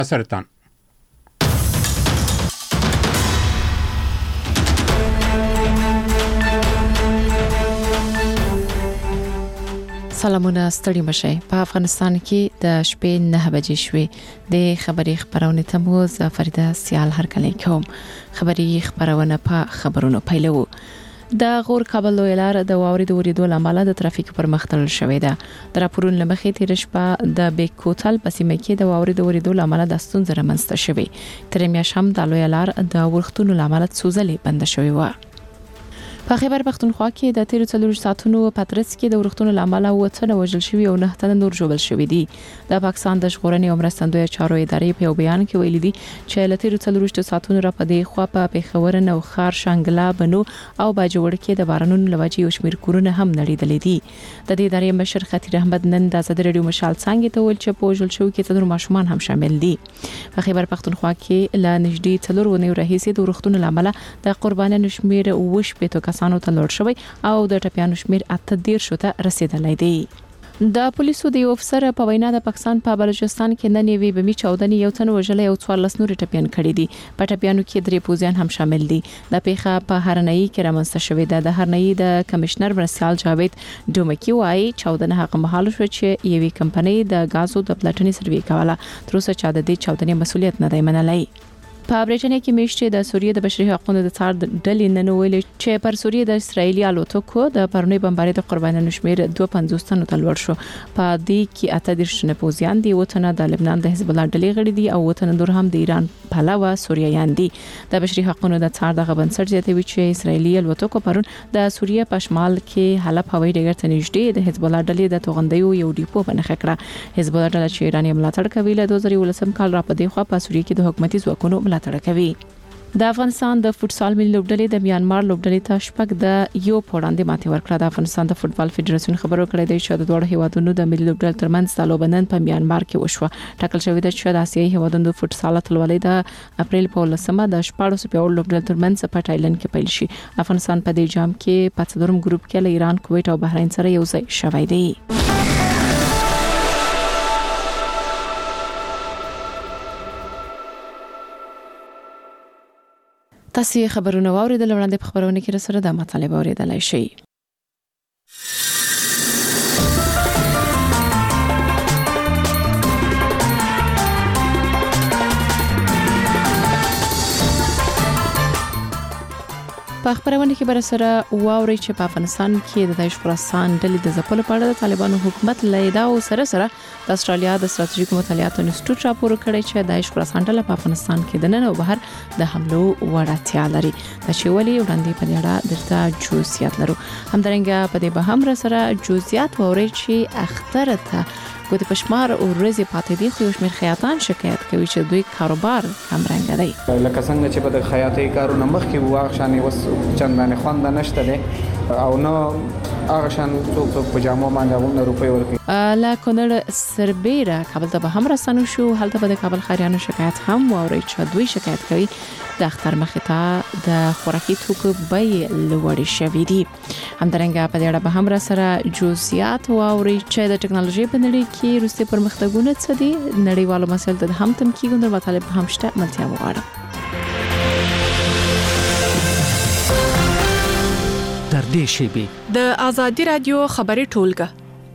سرطان. سلامونه ستړي مشي. په افغانستان کې د شپې 9 بجې شوې. د خبري خبرونه ته مو فريده سیال هرکلی کوم. خبري خبرونه په خبرونو پیلو. د غور کابل لوی لار د واوري د وریدو لامل د ترافیک پر مخ تړل شوې ده. د راپورونو لمخې تیر شپه د بیکوتل په سیمه کې د واوري د وریدو لامل د ستونزې رامنځته شوې. تر میاشم د لوی لار د ورختونو لامل سوزلې بند شوې و. په خیبر پختونخوا کې د 13 ساعتونو پاترس کې د ورختونو لامل وڅنه وژل شوی او 9 تن نور ژوبل شوی دي. د پاکستان د ژغورنې او مرستندوی چارو ادارې په یو بیان کې ویلي دي چې ل 13 ساعتونو را پدې خوا په پیښور نو خار شانګلا بنو او باجوړ کې د بارانونو لوجي او شمیر کورونه هم نړیدلې دي. د دې ادارې مشر خطیر احمد نن د ازادي رادیو مشال څنګه ته ول چې په ژل شو کې څلور ماشومان هم شامل دي. په خیبر پختونخوا کې ل نږدې څلور ونیو رئیس د ورختونو لامل د قربانانو شمیر وش په کسانو ته لوړ شوی او د ټپيانو شمیر 18 شته رسیدلی دی. د پولیسو د یو افسر په وینا د پاکستان په بلوچستان کې نن یوې بمی چاودنې یو تن وژلې او 14 نور ټپيان کړي دي. په ټپيانو کې درې پوزیان هم شامل دي. د پیښه په هرنۍ کې رامنځته شوې ده. د هرنۍ د کمشنر مرسال جاوید ډومکی وايي چاودنه هغه مهال شو چې یوې کمپنۍ د غازو د پلاتني سروي کوله. تر اوسه چا د دې چاودنې مسولیت نه دی منلی. په برېټانیا کې میشته د سوریې د بشري حقوقو د څار ډلې نن ویل چې پر سوریې د اسرایلی الوتکو د پرونی بمبارۍ د قربانانو شمیر 250 تنو ته لوړ شو. په دې کې 18 نه پوزیان دي، وطن د لبنان د حزب الله ډلې غړي دي او وطن نور هم د ایران پهلوه سوریایان دي. د بشري حقوقو د څار د بنسټ زیاتوي چې اسرایلی الوتکو پرون د سوریې په شمال کې حلب هوایي ډګر ته نږدې د حزب الله ډلې د توغندیو یو ډیپو باندې خکړه. حزب الله ډله چې ایرانی ملاتړ کوي له 2019 کال را پدې خو په سوریې کې د حکومتي ځواکونو ملاتړ کوي. د افغانستان د فوتسال ملي لوبډلې د میانمار لوبډلې ته شپږ د یو پوړاندې ماتې ورکړه. د افغانستان د فوتبال فدراسیون خبرو کړې ده چې د دوه هیوادونو د ملي لوبډلې ترمنځ د لوبنن په میانمار کې وشوه. ټاکل شوې ده چې د آسیایي هیوادونو د فوتسال اتلولۍ د اپریل په 10مه د 14 پیاوړو لوبډلې ترمنځ په تایلند کې پیل شي. افغانستان په دې جام کې په څلورم ګروپ کې له ایران، کویت او بحرین سره یو ځای شوی دی. تاسو خبرونه واوریدل وړاندې په خبرونه کې سره د مطالبه اوریدلای شئ. په خبرونه کې بر سره واوري چې په افغانستان کې د داعش خراسان ډلې د ځپلو په اړه د طالبانو حکومت لیدا او سره د استرالیا د ستراتیژیکو مطالعاتو انسټیټیوټ راپور کړی چې داعش خراسان ډله په افغانستان کې د نن او بهر د حملو وړتیا لري. دا چې ولې وړاندې په اړه درته جزئیات لرو. همدارنګه په دې به هم سره جزئیات واوري چې اخترته ګوت پښمار او ورځې پاتې دي خو شمیر خیاطان شکایت کوي چې دوی کاروبار کم رنګ دی. لکه څنګه چې په د خیاطۍ کارونه مخکې واغ شانې وس چندانه خوند نشته دي او نو هغه شان څوک په جامو باندې 1 روپۍ ورکړي. لا کونړ سربېره کابل ته به هم رسنو شو. هلته به د کابل خاریانو شکایت هم واوري چې دوی شکایت کوي د اختر مخې ته د خوراکي توکو بیې لوړې شوې دي. همدارنګه په دې اړه به هم سره جزئیات واوري چې د ټکنالوژي په نړۍ کې روسي پرمختګونه څه دي. نړیوالو مسایلو ته هم تم کېږي مطالب هم شته. ملتیا وغواړم در دې شیبې د ازادي رادیو خبري ټولګه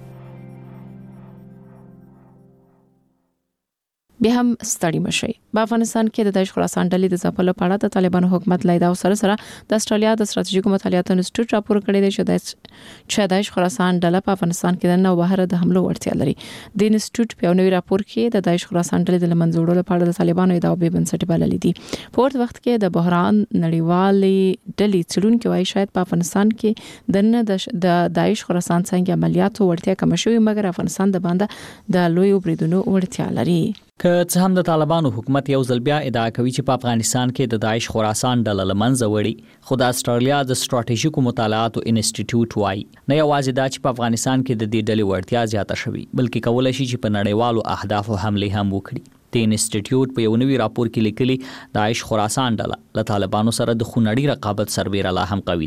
به هم ستړي مشي. په افغانستان کې د داعش خراسان ډلې د ځپلو په اړه د طالبانو حکومت لیدا او سره د استرالیا د ستراتیژیکو مطالعاتو انسټیټیوټ راپور کړی دی چې داعش خراسان ډله په افغانستان کې د نن او بهر د حملو وړتیا لري. د انسټیټیوټ په نوې راپور کې د داعش خراسان ډلې د لمنځوړلو لپاره د طالبانو ادعا به بنسټ بللې دي. په ورته وخت کې د بحران نړیوالې ډلې څلونکو وايي شاید په افغانستان کې د داعش خراسان څنګه عملیاتو وړتیا کم شوی مګر افغانستان د باندې د لوی بریدونو وړتیا لري. که څه هم د طالبانو حکومت یو ځل بیا ادعا کوي چې په افغانستان کې د داعش خراسان ډله لمنځه وړي، خو د استرالیا د ستراتیژیکو مطالعاتو انسټیټیوټ وايي نه یوازې دا چې په افغانستان کې د دې ډلې وړتیا زیاته شوې بلکې کولای شي چې په نړیوالو اهدافو حمله هم وکړي. د انسټیټیوټ په یو نوي راپور کې لیکلي داعش خراسان ډله له طالبانو سره د خونړي رقابت سربېره لا هم قوي ده.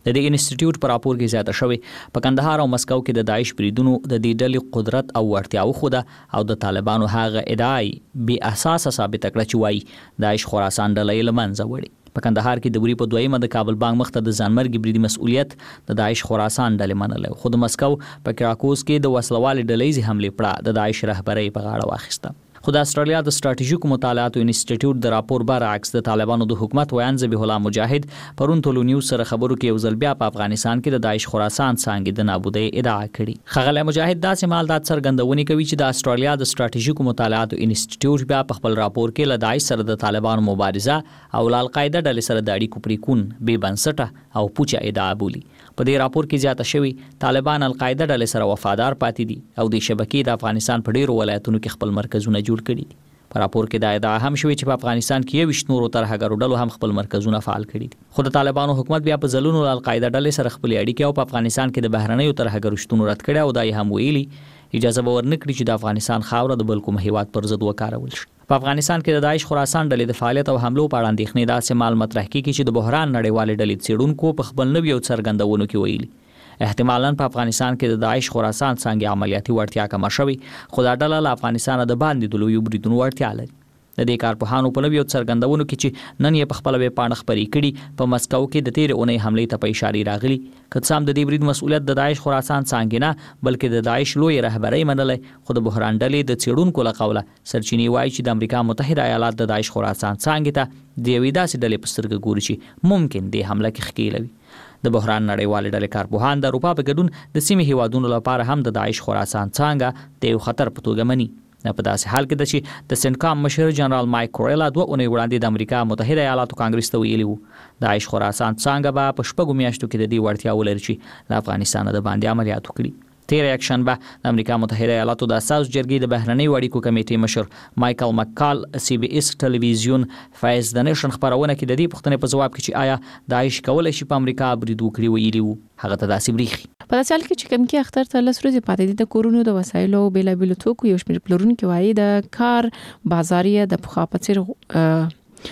د دې انسټیټیوټ پر راپور کې زیاته شوی په کندهار او مسکو کې د داعش بریدونو د دې ډلې قدرت او وړتیاو خوده او د طالبانو هغه ادعای بی اساس ثابت کړه چې وایي داعش خراسان ډلې لمنځه وړي. په کندهار کې د وری په دویمه د کابل بانک مخته د ځانمرګي بریدي مسؤلیت د داعش خراسان ډلې منله، خو د مسکو په کراکوس کې د وسلوال ډلې حمله پړه د داعش رهبرۍ په غاړه واخیسته. خو د استرالیا د ستراتیژیکو مطالعاتو انسټیټیوټ د راپور برعکس د طالبانو د حکومت ویان ذبیح الله مجاهد پرون ټولو نیوز سره خبرو کې یو ځل بیا په افغانستان کې د داعش خراسان څنګه د نابودۍ ادعا کړې. خغله مجاهد داسې مالدات څرګندونې کوي چې د استرالیا د ستراتیژیکو مطالعاتو انسټیټیوټ بیا په خپل راپور کې له داعش سره د طالبانو مبارزه او له القاعده ډلې سره د اړیکو پریکون بې بنسټه او پوچه ادعا بولي. په دې راپور کې زیاته شوی طالبان القاعده ډلې سره وفادار پاتې دي او د شبکې د افغانستان په ډیرو ولایتونو کې خپل مرکزونه جوړ کړي دي. په راپور کې دا ادعا هم شوې چې په افغانستان کې 20 نورو ترهګرو ډلو هم خپل مرکزونه فعال کړي دي. خو د طالبانو حکومت بیا په ځلونو القاعده ډلې سره خپل اړیکې او په افغانستان کې د بهرنیو ترهګرو شتون رد کړي او دا یې هم ویلي اجازه ورنکړي چې د افغانستان خاوره د بل کوم هیواد پر ضد وکارول شي. په افغانستان کې د داعش خراسان ډلې د فعالیت او حملو په اړه اندېښنې داسې مال مطرح کیږي چې د بحران نړیوال ډلې څېړونکو په خپل نویو څرګندونو کې ویلي احتمالاً په افغانستان کې د داعش خراسان څنګه عملیاتي وړتیا کم شوي، خو دا ډله له افغانستان د باندې د لویو بریدونو وړتیا لري. د دې کارپوهانو په نویو څرګندونو کې چې نن یې په خپل ویب پاڼه خبرې کړي په مسکو کې د تیر اونۍ حملې ته په اشاره راغلي. که څه هم د دې برید مسؤلیت د داعش خراسان څنګه نه بلکې د داعش لوی رهبرۍ منلې، خو د بحران ډلې د څېړونکو له قوله سرچینې وایي چې د امریکا متحده ایالات د داعش خراسان څنګه ته د یوې داسې ډلې په سترګه ګوري چې ممکن دې حمله کې ښکېلوي. د بحران نړیوال ډلې کارپوهان د اروپا په ګډون د سیمې هیوادونو لپاره هم د داعش خراسان څنګه د یو خطر په توګه مني. په داسې حال کې چې د سنکام مشر جنرال مایک کوریلا 2 اونۍ وړاندې د امریکا متحده ایالاتو کانګرس ته ویلي وو داعش خراسان څنګه به په شپږو میاشتو کې د دې وړتیا ولري چې له افغانستان د باندې عملیات وکړي. تیر یکشنبه د امریکا متحده ایالاتو د اساس جرګې د بهرنیو اړیکو کمیټې مشر مایکل مکال سی بي اس ټلویزیون فایز د نشن خبرونه کې د دې پوښتنې په جواب کې چې آیا داعش کولای شي په امریکا برید وکړي ویلي وو هغه ته داسې بریښي. په داسې حال کې چې کوم کې اختر ته لس ورځې پاتې دي د کورونو د وسایلو بیلابیلو توکو یو شمېر پلورونکي وایي د کار بازار د پخوا په څیر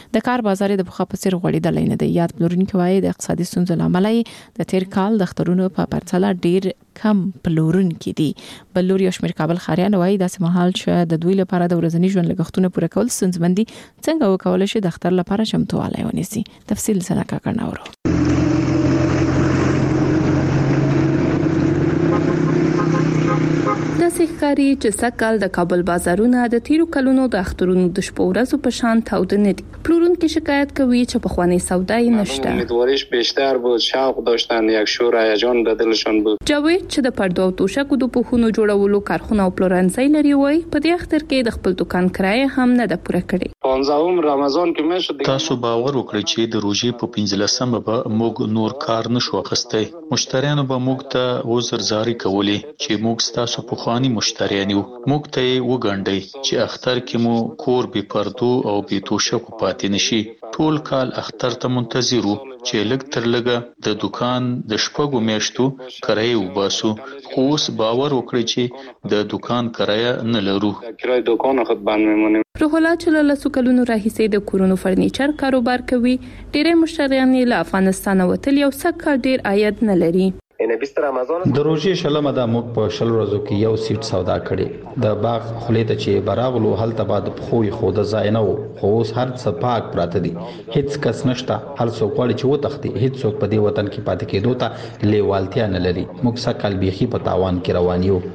غوړېدلی نه دی. یاد پلورونکي وایي د اقتصادي ستونزو له امله د تیر کال د اخترونو په پرتله ډیر کم پلورونکي دي. بل لور یو شمېر کابل ښاریان وایي داسې مهال چې د دوی لپاره د ورځني ژوند لګښتونه پوره کول ستونزمن دي څنګه وکولای شي د اختر لپاره چمتووالی ونیسي. تفصیل سره کاکړناورو. داسې ښکاري چې سږکال د کابل بازارونه د تیرو کلونو د اخترونو د شپو ورځو په شان تاوده نه دي. پلورونکي شکایت کوي چې پخوانی سودای نشته. امیدواریش بیشتر بود، شوق داشتن، یک شور هیجان در دلشون بود. جاوید چې د پردو او توشکو د پوښونو جوړولو کارخونه او پلورنځي لري وای په دې اختر کې د خپل دکان کرایه هم نه ده پوره کړې. 15 رمضان کې مې تاسو باور وکړئ چې د روزي په 15مه به موږ نور کار نشو اخیستی. مشتریانو به موږ ته وزرزاري کولې چې موږ ستاسو په خواني مشتریان یو. موږ ته وګڼډئ چې اختر کې مو کور به پردو او به توشکو پاتې نشي. ټول کال اختر ته منتظر وو چې لږ تر لږه د دکان د شپږو میاشتو کرایه وباسو، خو اوس باور وکړئ چې د دکان کرایه نه لرو. کرایه دکان خود بند میمونه. روح الله چې له لسو کلونو راهیسې د کورونو فرنیچر کاروبار کوي، ډېری مشتریان له افغانستان وتل یو څه ډېر عاید نه لري. د روزي شلمه د موږ په شل ورځو کې یو سیټ سودا کړي. د باغ خلې ته چې براغلو هلته بعد خوې خو د ځای نه وو، خو اوس هر څه پاک پراته دي، هیڅ کس نشته. هر څوک غواړي چې وتښتي، هیڅ څوک په دې وطن کې پاتې کېدو ته لیوالتیا نه لري. موږ سکل بیخي په تاوان کې روان یو.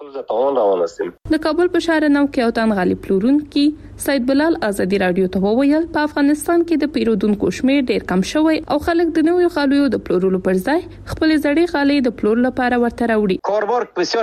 د کابل په شهر نو کې او تن غالي پلورونکي سید بلال ازادي رادیو ته وویل په افغانستان کې د پیرودونکو شمیر ډیر کم شوی او خلک د نوې غالیو د پلورلو پر ځای خپل زړې غالۍ د پلور لپاره ورته راوړي. کاروبار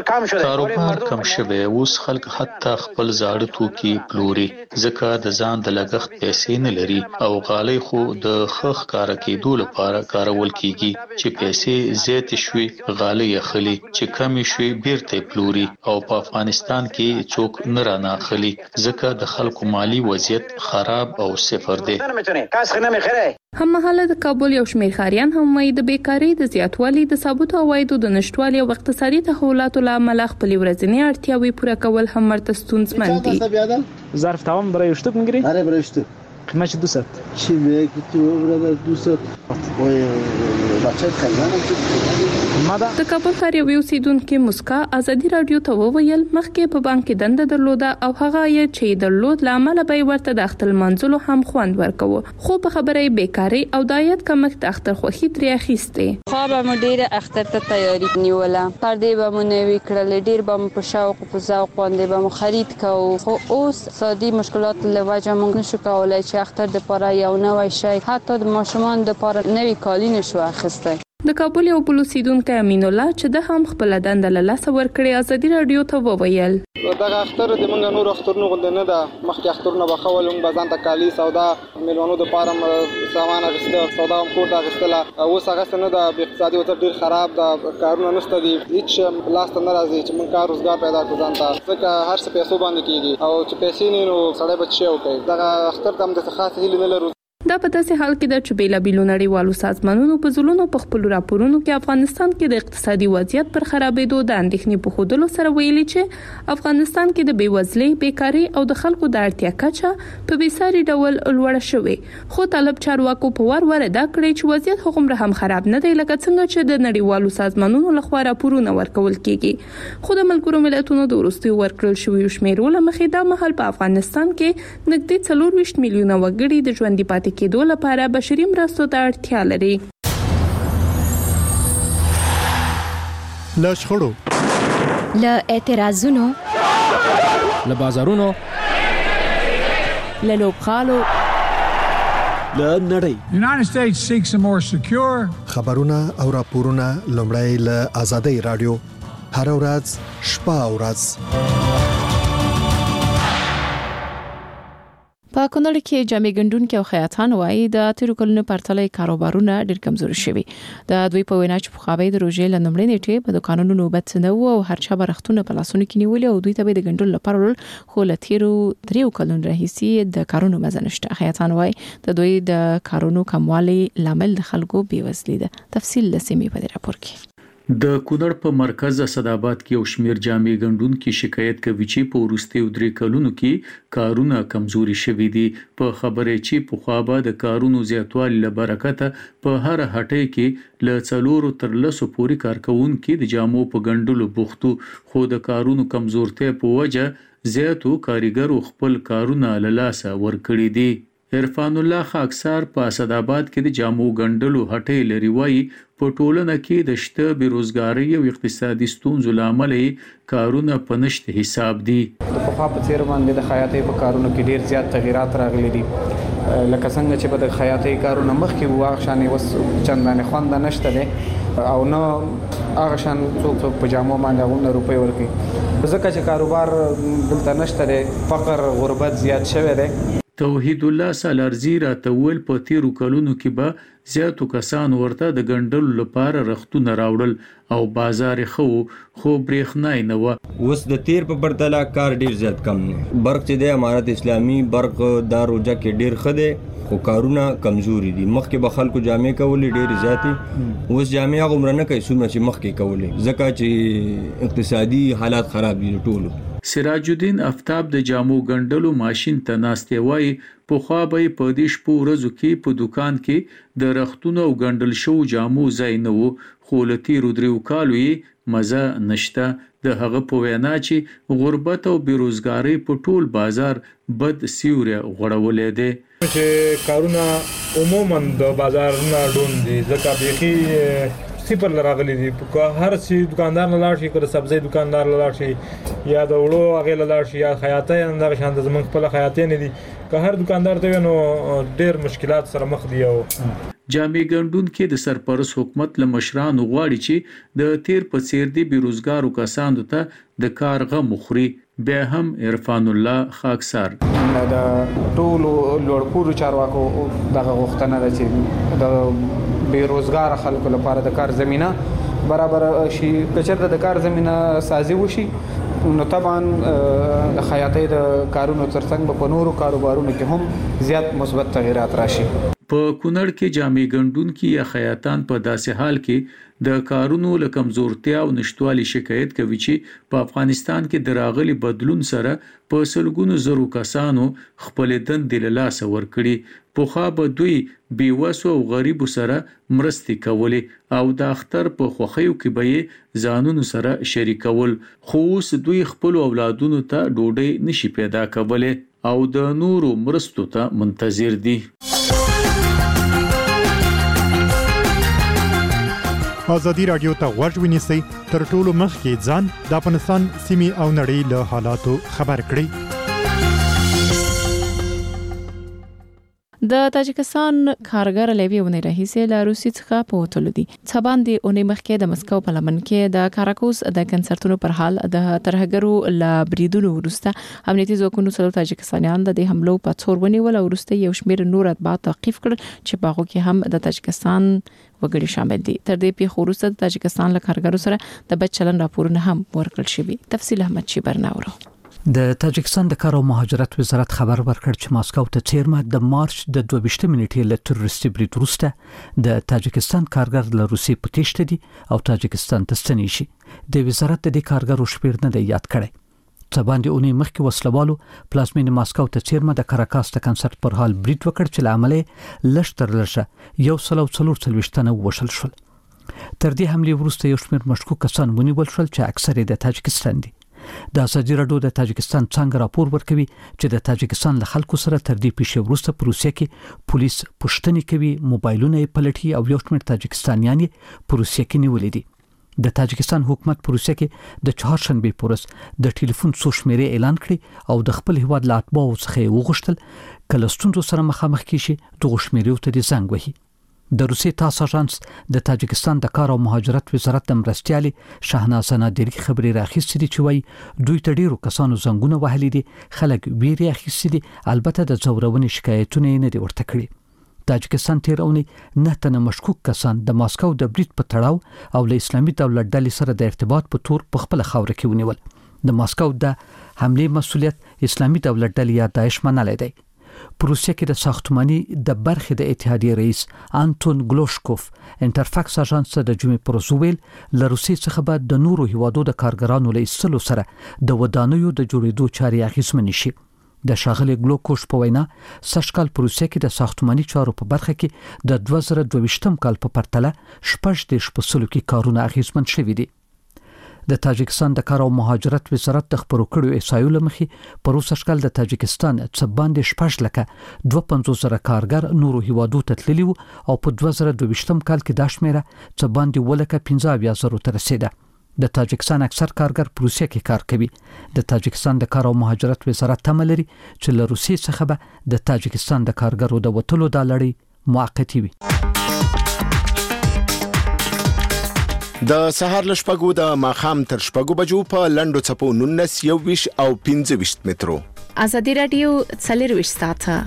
کم شوی، اوس خلک حتی خپل زاړه توکي پلوري ځکه د ځان د لګښت پیسې نه لري او غالۍ خو د خخ کار کېدو لپاره کارول کیږي چې پیسې زیات شوي غالۍ اخلي، چې کم شوي بیرته پلوري او په افغانستان کې څوک نه راناخلي ځکه د خلکو مالی وضعیت خراب او صفر دی. هم مهاله د کابل یو شمېر ښاریان هم وایي د بیکارۍ د زیاتوالي، د ثابتو عوایدو د نشټوالي او اقتصادي تحولاتو له امله خپلې ورځنۍ اړتیاوې پوره کول هم ورته ستونزمن دي. ظرف تمام برای شتوک میگیری؟ آره برای شتوک. قیمتش 200. چی میگی تو برادر 200؟ وای د کابل ښار یو اوسیدونکو مسکا ازادي رادیو ته وویل مخکې په بانک کې دنده درلوده او هغه یې چې درلود لامل به ورته د اختل منځلو هم خوند ورکوه خو په خبره بیکاری او دایت کمک د اختر خوخي تری اخیسته خو به مدیر اختر ته تیاری نیوله پردې به مو نوي کړل ډیر به مو په شوق او ذوق باندې به مو خرید کوو خو اوس سادي مشکلات له وجه موږ نشو کولای چې اختر د پاره یو نوې شی حتی د ماشومان د پاره نوې کالی نشو اخیسته د کابل یو بل اوسیدونکو امین الله چې د هم خپل دنده له لاسه ورکړي ازادي رادیو ته وویل دا اختر د موږ نور اخترونو غوډه نه ده مخکې اخترونه بخول موږ بازان ته کالی سودا میلونو د پارم سامان اخیسته سودا هم کوټه اخیستله اوس هغه څنګه د اقتصادي وضعیت ډیر خراب ده کارونه نشته دي هیڅ لاس ته نه راځي چې موږ کار روزګار پیدا کړو ځان ته ځکه هر څه پیسو باندې کیږي او چې پیسې نه نو سړی بچي او کوي دا اختر تم د خاص هیله نه لرو دا په داسې حال کې د چبیلا بیلو نړیوالو سازمانونو په ځلونو په خپل راپورونو کې افغانستان کې د اقتصادي وضعیت پر خرابېدو د اندېښنې په خودلو سره ویلي چې افغانستان کې د بیوزلۍ بیکاری او د خلکو د اړتیا کچه په بیساري ډول لوړه شوې خو طالب چارواکو په ور ادا کړی چې وضعیت هغومره هم خراب نه دی لکه څنګه چې د نړیوالو سازمانونو لخوا راپورونه ورکول کیږي خو د ملګرو ملتونو د وروستي ورکړل شوی شمیرو لمخې دا مهال په افغانستان کې نږدې 24 میلیونه وګړي د ژوندۍ پاتې کېدو لپاره بشري مرستو ته اړتیا لري. له شخړو، له اعتراضونو، له بازارونو، له لوبغالو، له نړۍ. United States seeks a more secure خبرونه او راپورونه لومړی له آزادۍ رادیو هر ورځ شپه او ورځ. په کونړ کې جامع ګندونکو او خیاطان وایي د تیرو کلونو پرتله کاروبارونه ډېر کمزوري شوي. د دوی په وینا چې په خابې د روزې لنمړې نیټه په دکانونو نوبت نه وو او هر چا برختونه په لاسونو کې نیولې او دوی ته د ګندل لپاره خو له تیرو 3 کلونو راهیسي د کارونو مزنشته. خیاطان وایي د دوی د کارونو کموالي لامل د خلکو بیوزلي ده. تفصیل لسمې په راپور کې. د کونړ په مرکز اسداباد کې یو شمیر جامع ګندونکو شکایت کوي چې په ورستیو 3 کلونو کې کارونه کمزوري شوي دي. په خبره چې په خوابه د کارونو زیاتوالي لبرکته په هر هټۍ کې له 4 تر 10 پورې کارکونکو د جامو په ګندلو بوختو خو د کارونو کمزورتیا په وجه زیاتو کاریګرو خپل کارونه له لاسه ورکړي دي. عرفان الله خاکسار په اسداباد کې د جامو ګندلو هټۍ لري وایي په ټولنه کې د شته بیروزګاری او اقتصادي ستونزو لامل کارونه په نشته حساب دي. د پخوا په څیر باندې د خیاطۍ په کارونو کې ډیر زیات تغیرات راغلي دي. لکه څنګه چې په د خیاطۍ کارونه مخکې وو شانې وس چندانې خوند نشته دي او نو هغه شان څوک په جامو باندې غوونه روپۍ ورکي ځکه چې کاروبار دلته نشته دي فقر غربت زیات شوی دی. توحید الله سالارزی راتول په تیرو کلونو کې به زیاتو کسان ورته د ګندلو لپاره رختونه راوړل او بازار خو برېښنای نه و. اوس د تیر په پرتله کار ډیر زیات کم نه برق چې د امارت اسلامي برق د روجا کې ډیر خده خو کارونه کمزوري دي. مخکې به خلکو جامع کولې ډیر زیاتې اوس جامع غومره نه کوي څومره چې مخکې کولې ځکه چې اقتصادي حالات خراب دي ټولو. سراج الدین افتاب د جامو ګندلو ماشين ته ناشته وای په خوا به په دې شپو ورځو کې په دکان کې د رختونو او ګندل شو جامو ځای نه وو خو لتی رودریو کالو مزه نشته. د هغه په وینا چې غربت او بیروزګاری په ټول بازار بد سیوره غړولې ده چې کارونه عموما د بازار نه ډون دي ځکه بيخي صفر لراغلي دي. هر څه دکاندار نه لاړ شي کله سبزی دکاندار نه لاړ شي یا د وړو هغه لاړ شي یا خیاطۍ اندر شان د زمنګ خپل خیاطۍ نه دي که هر دکاندار ته نو ډېر مشکلات سره مخ دي. او جامع ګندون کې د سرپرست حکومت له مشرانو غواړي چې د تیر په څیر دي بیروزګارو کسانو ته د کار غم مخري. بیا هم عرفان الله خاکسار د ټولو لوړپوړو چارواکو دغه غوښتنه ده چې د بیروزګار خلکو لپاره د کار زمينه برابر شي. کچرته د کار زمينه سازي وشي نو طبعا د خیاطۍ د کارونو ترڅنګ په نورو کاروبارونو کې هم زیات مثبت تغیرات راشي. په کونړ کې جامع ګندونکو یا خیاطان په داسې حال کې د کارونو له کمزورتیا او نشټوالي شکایت کوي چې په افغانستان کې د راغلي بدلون سره په سلګونو زرو کسانو خپل دندې له لاسه ورکړي. پوخا به دوی بیوسو او غریبو سره مرستې کولې او د اختر په خوخیو کې به ځانونو سره شریکول، خو اوس دوی خپل اولادونو ته ډوډۍ نشي پیدا کولای او د نورو مرستو ته منتظر دي. ازادي رادیو ته غوږ ونیسئ، تر ټولو مخکې ځان د افغانستان سیمې او نړۍ له حالاتو خبر کړئ. د تاجکستان کارګر لوي ونې راهیسې له روسي څخه په وټلو دي. څبان دي اونې مخکې د مسکو په لمن کې د کاراکوس د کنسرتونو پر حال د ترهګرو ل بریدونو ورسته امنیتي ځواکونو سره تاجکستانیان د حملو په څور ونیول او ورسته یو شمېر نور اتباع تعقیب کړل چې په هغه کې هم د تاجکستان وګړي شامل دي. تر دې په خورسته د تاجکستان له کارګرو سره د بچلن راپورونه هم ورکړل شوی. تفصیل احمد شیبرناورو. د تاجکستان د کار او مهاجرت وزارت خبر ورکړ چې ماسکو ته چیرمه د مارچ د 22 نیټې له تروریستي برید وروسته د تاجکستان کارګر له روسي په تېښته دي او تاجکستان ته ستنې شي. د وزارت د کارګرو شمېر نه دی یاد کړی. څه باندې اونې مخکې وسلوالو پلازمین ماسکو ته چیرمه د کاراکاس د کنسرت پر حال برید وکړ چې لامل لږ تر لږه 144 تنه وشل شول. تر دې حملې وروسته یو شمېر مشکوک کسان ونیول شول چې اکثره د تاجکستان دي. د ازادي راډیو د تاجکستان څنګه راپور ورکوي چې د تاجکستان له خلکو سره تر دې پیښې وروسته په روسیه کې پولیس پوښتنې کوي، موبایلونه یې پلټي او یو شمېر تاجکستانیان په روسیه کې نیولې دي. د تاجکستان حکومت په روسیه کې د چهارشنبه پورس د ټلیفون څو شمیرې اعلان کړي او د خپل هیواد له اتباعو څخه وغوښتل کله ستونزو سره مخامخ کیږي دغه شمیرې ته د زنګ وهي. د روسي تاس اژانس د تاجکستان د کار او مهاجرت وزارت د مرستيالي شاهناز نادری خبري راخیستې دي چې وایي دوی ته ډیرو کسانو زنګونه وهلي دي، خلک ویری اخیستي دي، البته د زورونې شکایتونه نه دي ورته کړي. تاجکستان تیرونی 9 تنه مشکوک کسان د ماسکو د برید په تړاو او له اسلامي دولت ډلې سره د ارتباط په تور په خپل خاور کې ونیول. د ماسکو د حمله مسؤلیت اسلامي دولت ډلې یا داعش منلای دی. په روسیه کې د ساختماني د برخې د اتحادیې رئیس انټون ګلوشکوف انټرفاکس اژانس د جمعې پر ورځ ویل له روسیې څخه به د نورو هیوادو د کارګرانو له ایستلو سره د ودانیو د جوړېدو چارې اغېزمنې شي. د ښاغلي ګلوکوش په وینا سږکال په روسیه کې د ساختماني چارو په برخه کې د 2022 کال په پرتله 18% کې کارونه اغېزمن شوي دي. د تاجکستان د کار او مهاجرت وزارت د خبرو کړو ایسایو لمخې په روسي شکل د تاجکستان څخه باندې 250,000 کارګر نورو هیوادو ته تللي او په 2022 کال کې د شمیره څخه باندې 15,000 ته رسیده. د تاجکستان اکثر کارګر په روسیه کې کار کوي. د تاجکستان د کار او مهاجرت وزارت تمه لري چې له روسیې څخه به د تاجکستان د کارګرو د وټلو د لړۍ موقتی وي. د سهار لشپګو د ماخام تر شپګو بجو په لندو چپو 19 21 او 25 مترو. ازادي رادیو څلرويش ساعته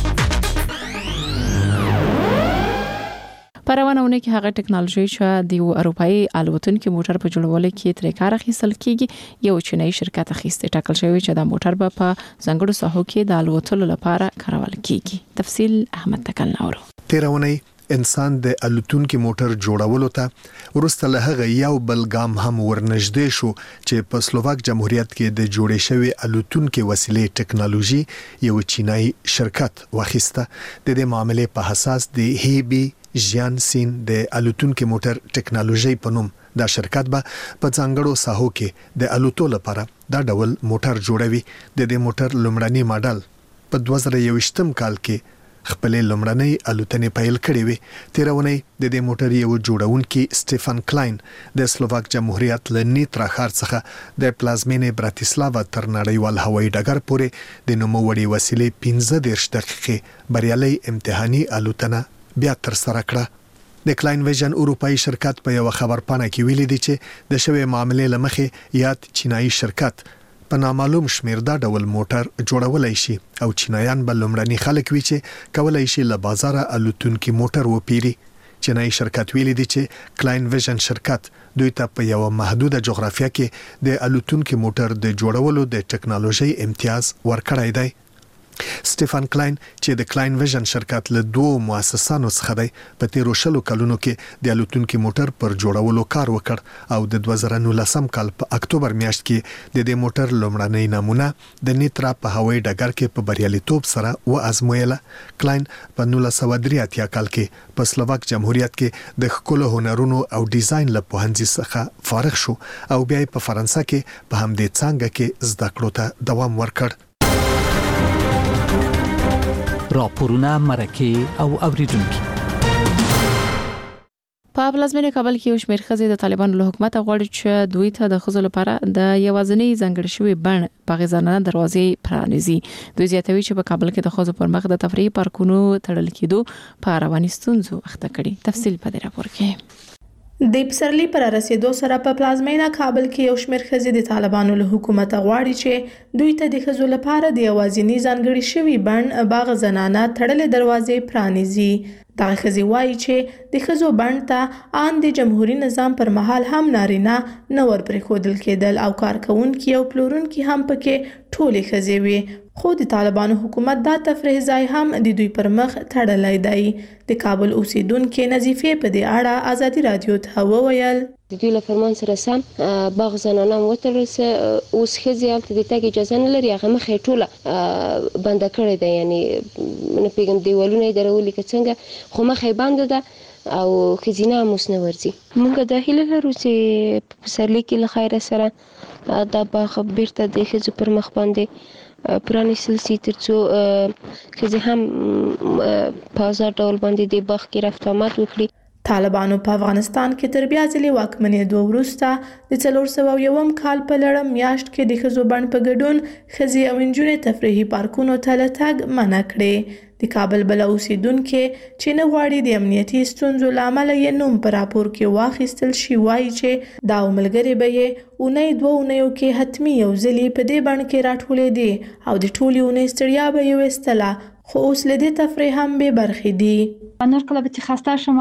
پرونهونه کې هغه ټکنالوژي چې د اروپאי الوتونکو موټر په جوړولو کې تر کار اخیستل کیږي یو چینایي شرکت اخیسته ټاکل شوی چې د موټر په ځنګړو ساحو کې د الوتلو لپاره کارول کیږي. تفصیل احمد تکلناورو. تیرونی انسان د الوتونکو موټر جوړولو ته ورسته له هغه یو بل ګام هم ورنږدې شو چې په سلوواک جمهوریت کې د جوړې شوی الوتونکو وسیلې ټکنالوژي یو چینایي شرکت واخیسته. د دې معاملې په حساس د هیبي ژیانسین د الوتونکو موټر ټکنالوژي په نوم دا شرکت به په ځانګړو ساحو کې د الوتلو لپاره دا ډول موټر جوړوي. د دې موټر لومړنی ماډل په 2021 کال کې خپل لومړنۍ الوتنې پیل کړې وې. تیرونی د دې موټر یو جوړونکي سټيفن کلاین د سلوواک جمهوریت له نیترا ښار څخه د پلازمینې براتیسلاوا تر نړیوال هوایي ډګر پورې د نوموړي وسیلې 15 دقیقې بریالي امتحاني الوتنه بیا تر سره کړه. د کلاین ویژن اروپאי شرکت په یو خبرپاڼه کې ویلي دی چې د شوی معاملې لمخې یاد چینایي شرکت په نامعلوم شمیر دا ډول موټر جوړولای شي او چینایان بل لمړني خلک وی چې کولای شي له بازار الوتونکو موټر وپیري. چینایي شرکت ویلي دی چې کلاین ویژن شرکت دوی ته په یو محدوده جغرافیه کې د الوتونکو موټر د جوړولو د ټکنالوژي امتیاز ورکړای دی. سټيفن کلاین چې د کلاین ویژن شرکت له دوه مؤسسانو څخه دی په 13 کلونو کې د الوتونکو موټر پر جوړولو کار وکړ او د 2019 کال په اکتوبر میاشت کې د دې موټر لومړنۍ نمونه د نیترا په هوایي ډګر کې په بریالیتوب سره وازمویله. کلاین په 1983 کال کې په سلوواک جمهوریت کې د ښکلو هنرونو او ډیزاین له پوهنځي څخه فارغ شو او بیا په فرانسه کې په همدې څانګه کې زده کړو ته دوام ورکړ. راپورونه مرکه او اوریدونکو په پلازمینه کابل کې یو شمېر ښځې د طالبانو له حکومت غواړي چې دوی ته د ښځو لپاره د یوازینی ځانګړي شوی بڼ په غزانه دروازې پرانیزي. دوی زیاتوي چې په کابل کې د ښځو پر مخ د تفریحي پارکونو تړل کېدو په رواني ستونزو اخته کړي. تفصیل په دې راپور کې. د پسرلی پر رسیدو سره په پلازمینه کابل کې یو شمېر ښځې د طالبانو له حکومت غواړي چې دوی ته د ښځو لپاره د یوازینی ځانګړي شوی بڼ باغ زنانه تړلې دروازې پرانیزي. دغه ښځې وایي چې د ښځو بڼ ته ان د جمهوریت نظام پر مهال هم نارینه نه ور پرېښودل کېدل او کارکونکي او پلورونکي هم پکې ټولې ښځې وي. خو د طالبانو حکومت دا تفریح ځای هم د دوی پر مخ تړلی دی. د کابل اوسیدونکو نظیفه په دې اړه ازادي رادیو ته وویل د دوی له فرمان سره سم باغ زنانه وتړل سه اوس ښځې هلته د تګ اجازه نه لري. هغه مخې ټوله بنده کړې ده، یعنی نه پیغام دیوالونه یې درولي که څنګه، خو مخې بنده ده او ښځینه هم اوس نه ورځي. موږ دا هیله لرو چې په پسرلي کې له خیره سره دا باغ بیرته د ښځو پر مخ باندې پرانیستل سي ترڅو ښځې هم په ازاد ډول باندې د باغ کې رفت آمد وکړي. طالبانو په افغانستان کې تر بیا ځلې واکمنېدو وروسته د 401 کال په لړم میاشت کې د ښځو بڼ په ګډون ښځې او نجونې تفریحي پارکونو ته له تګ منع کړې. د کابل بل اوسیدونکو چې نه غواړي د امنیتي ستونزو له امله یې نوم په راپور کې واخیستل شي وایي چې دا ملګری به یې اونۍ دوه اونیو کې حتمی یو ځلې په دې بڼ کې راټولې دي او د ټولې اونۍ ستړیا به یې وستله، خو اوس له دې تفریح هم به برخې دي. نور کله به چې خسته شم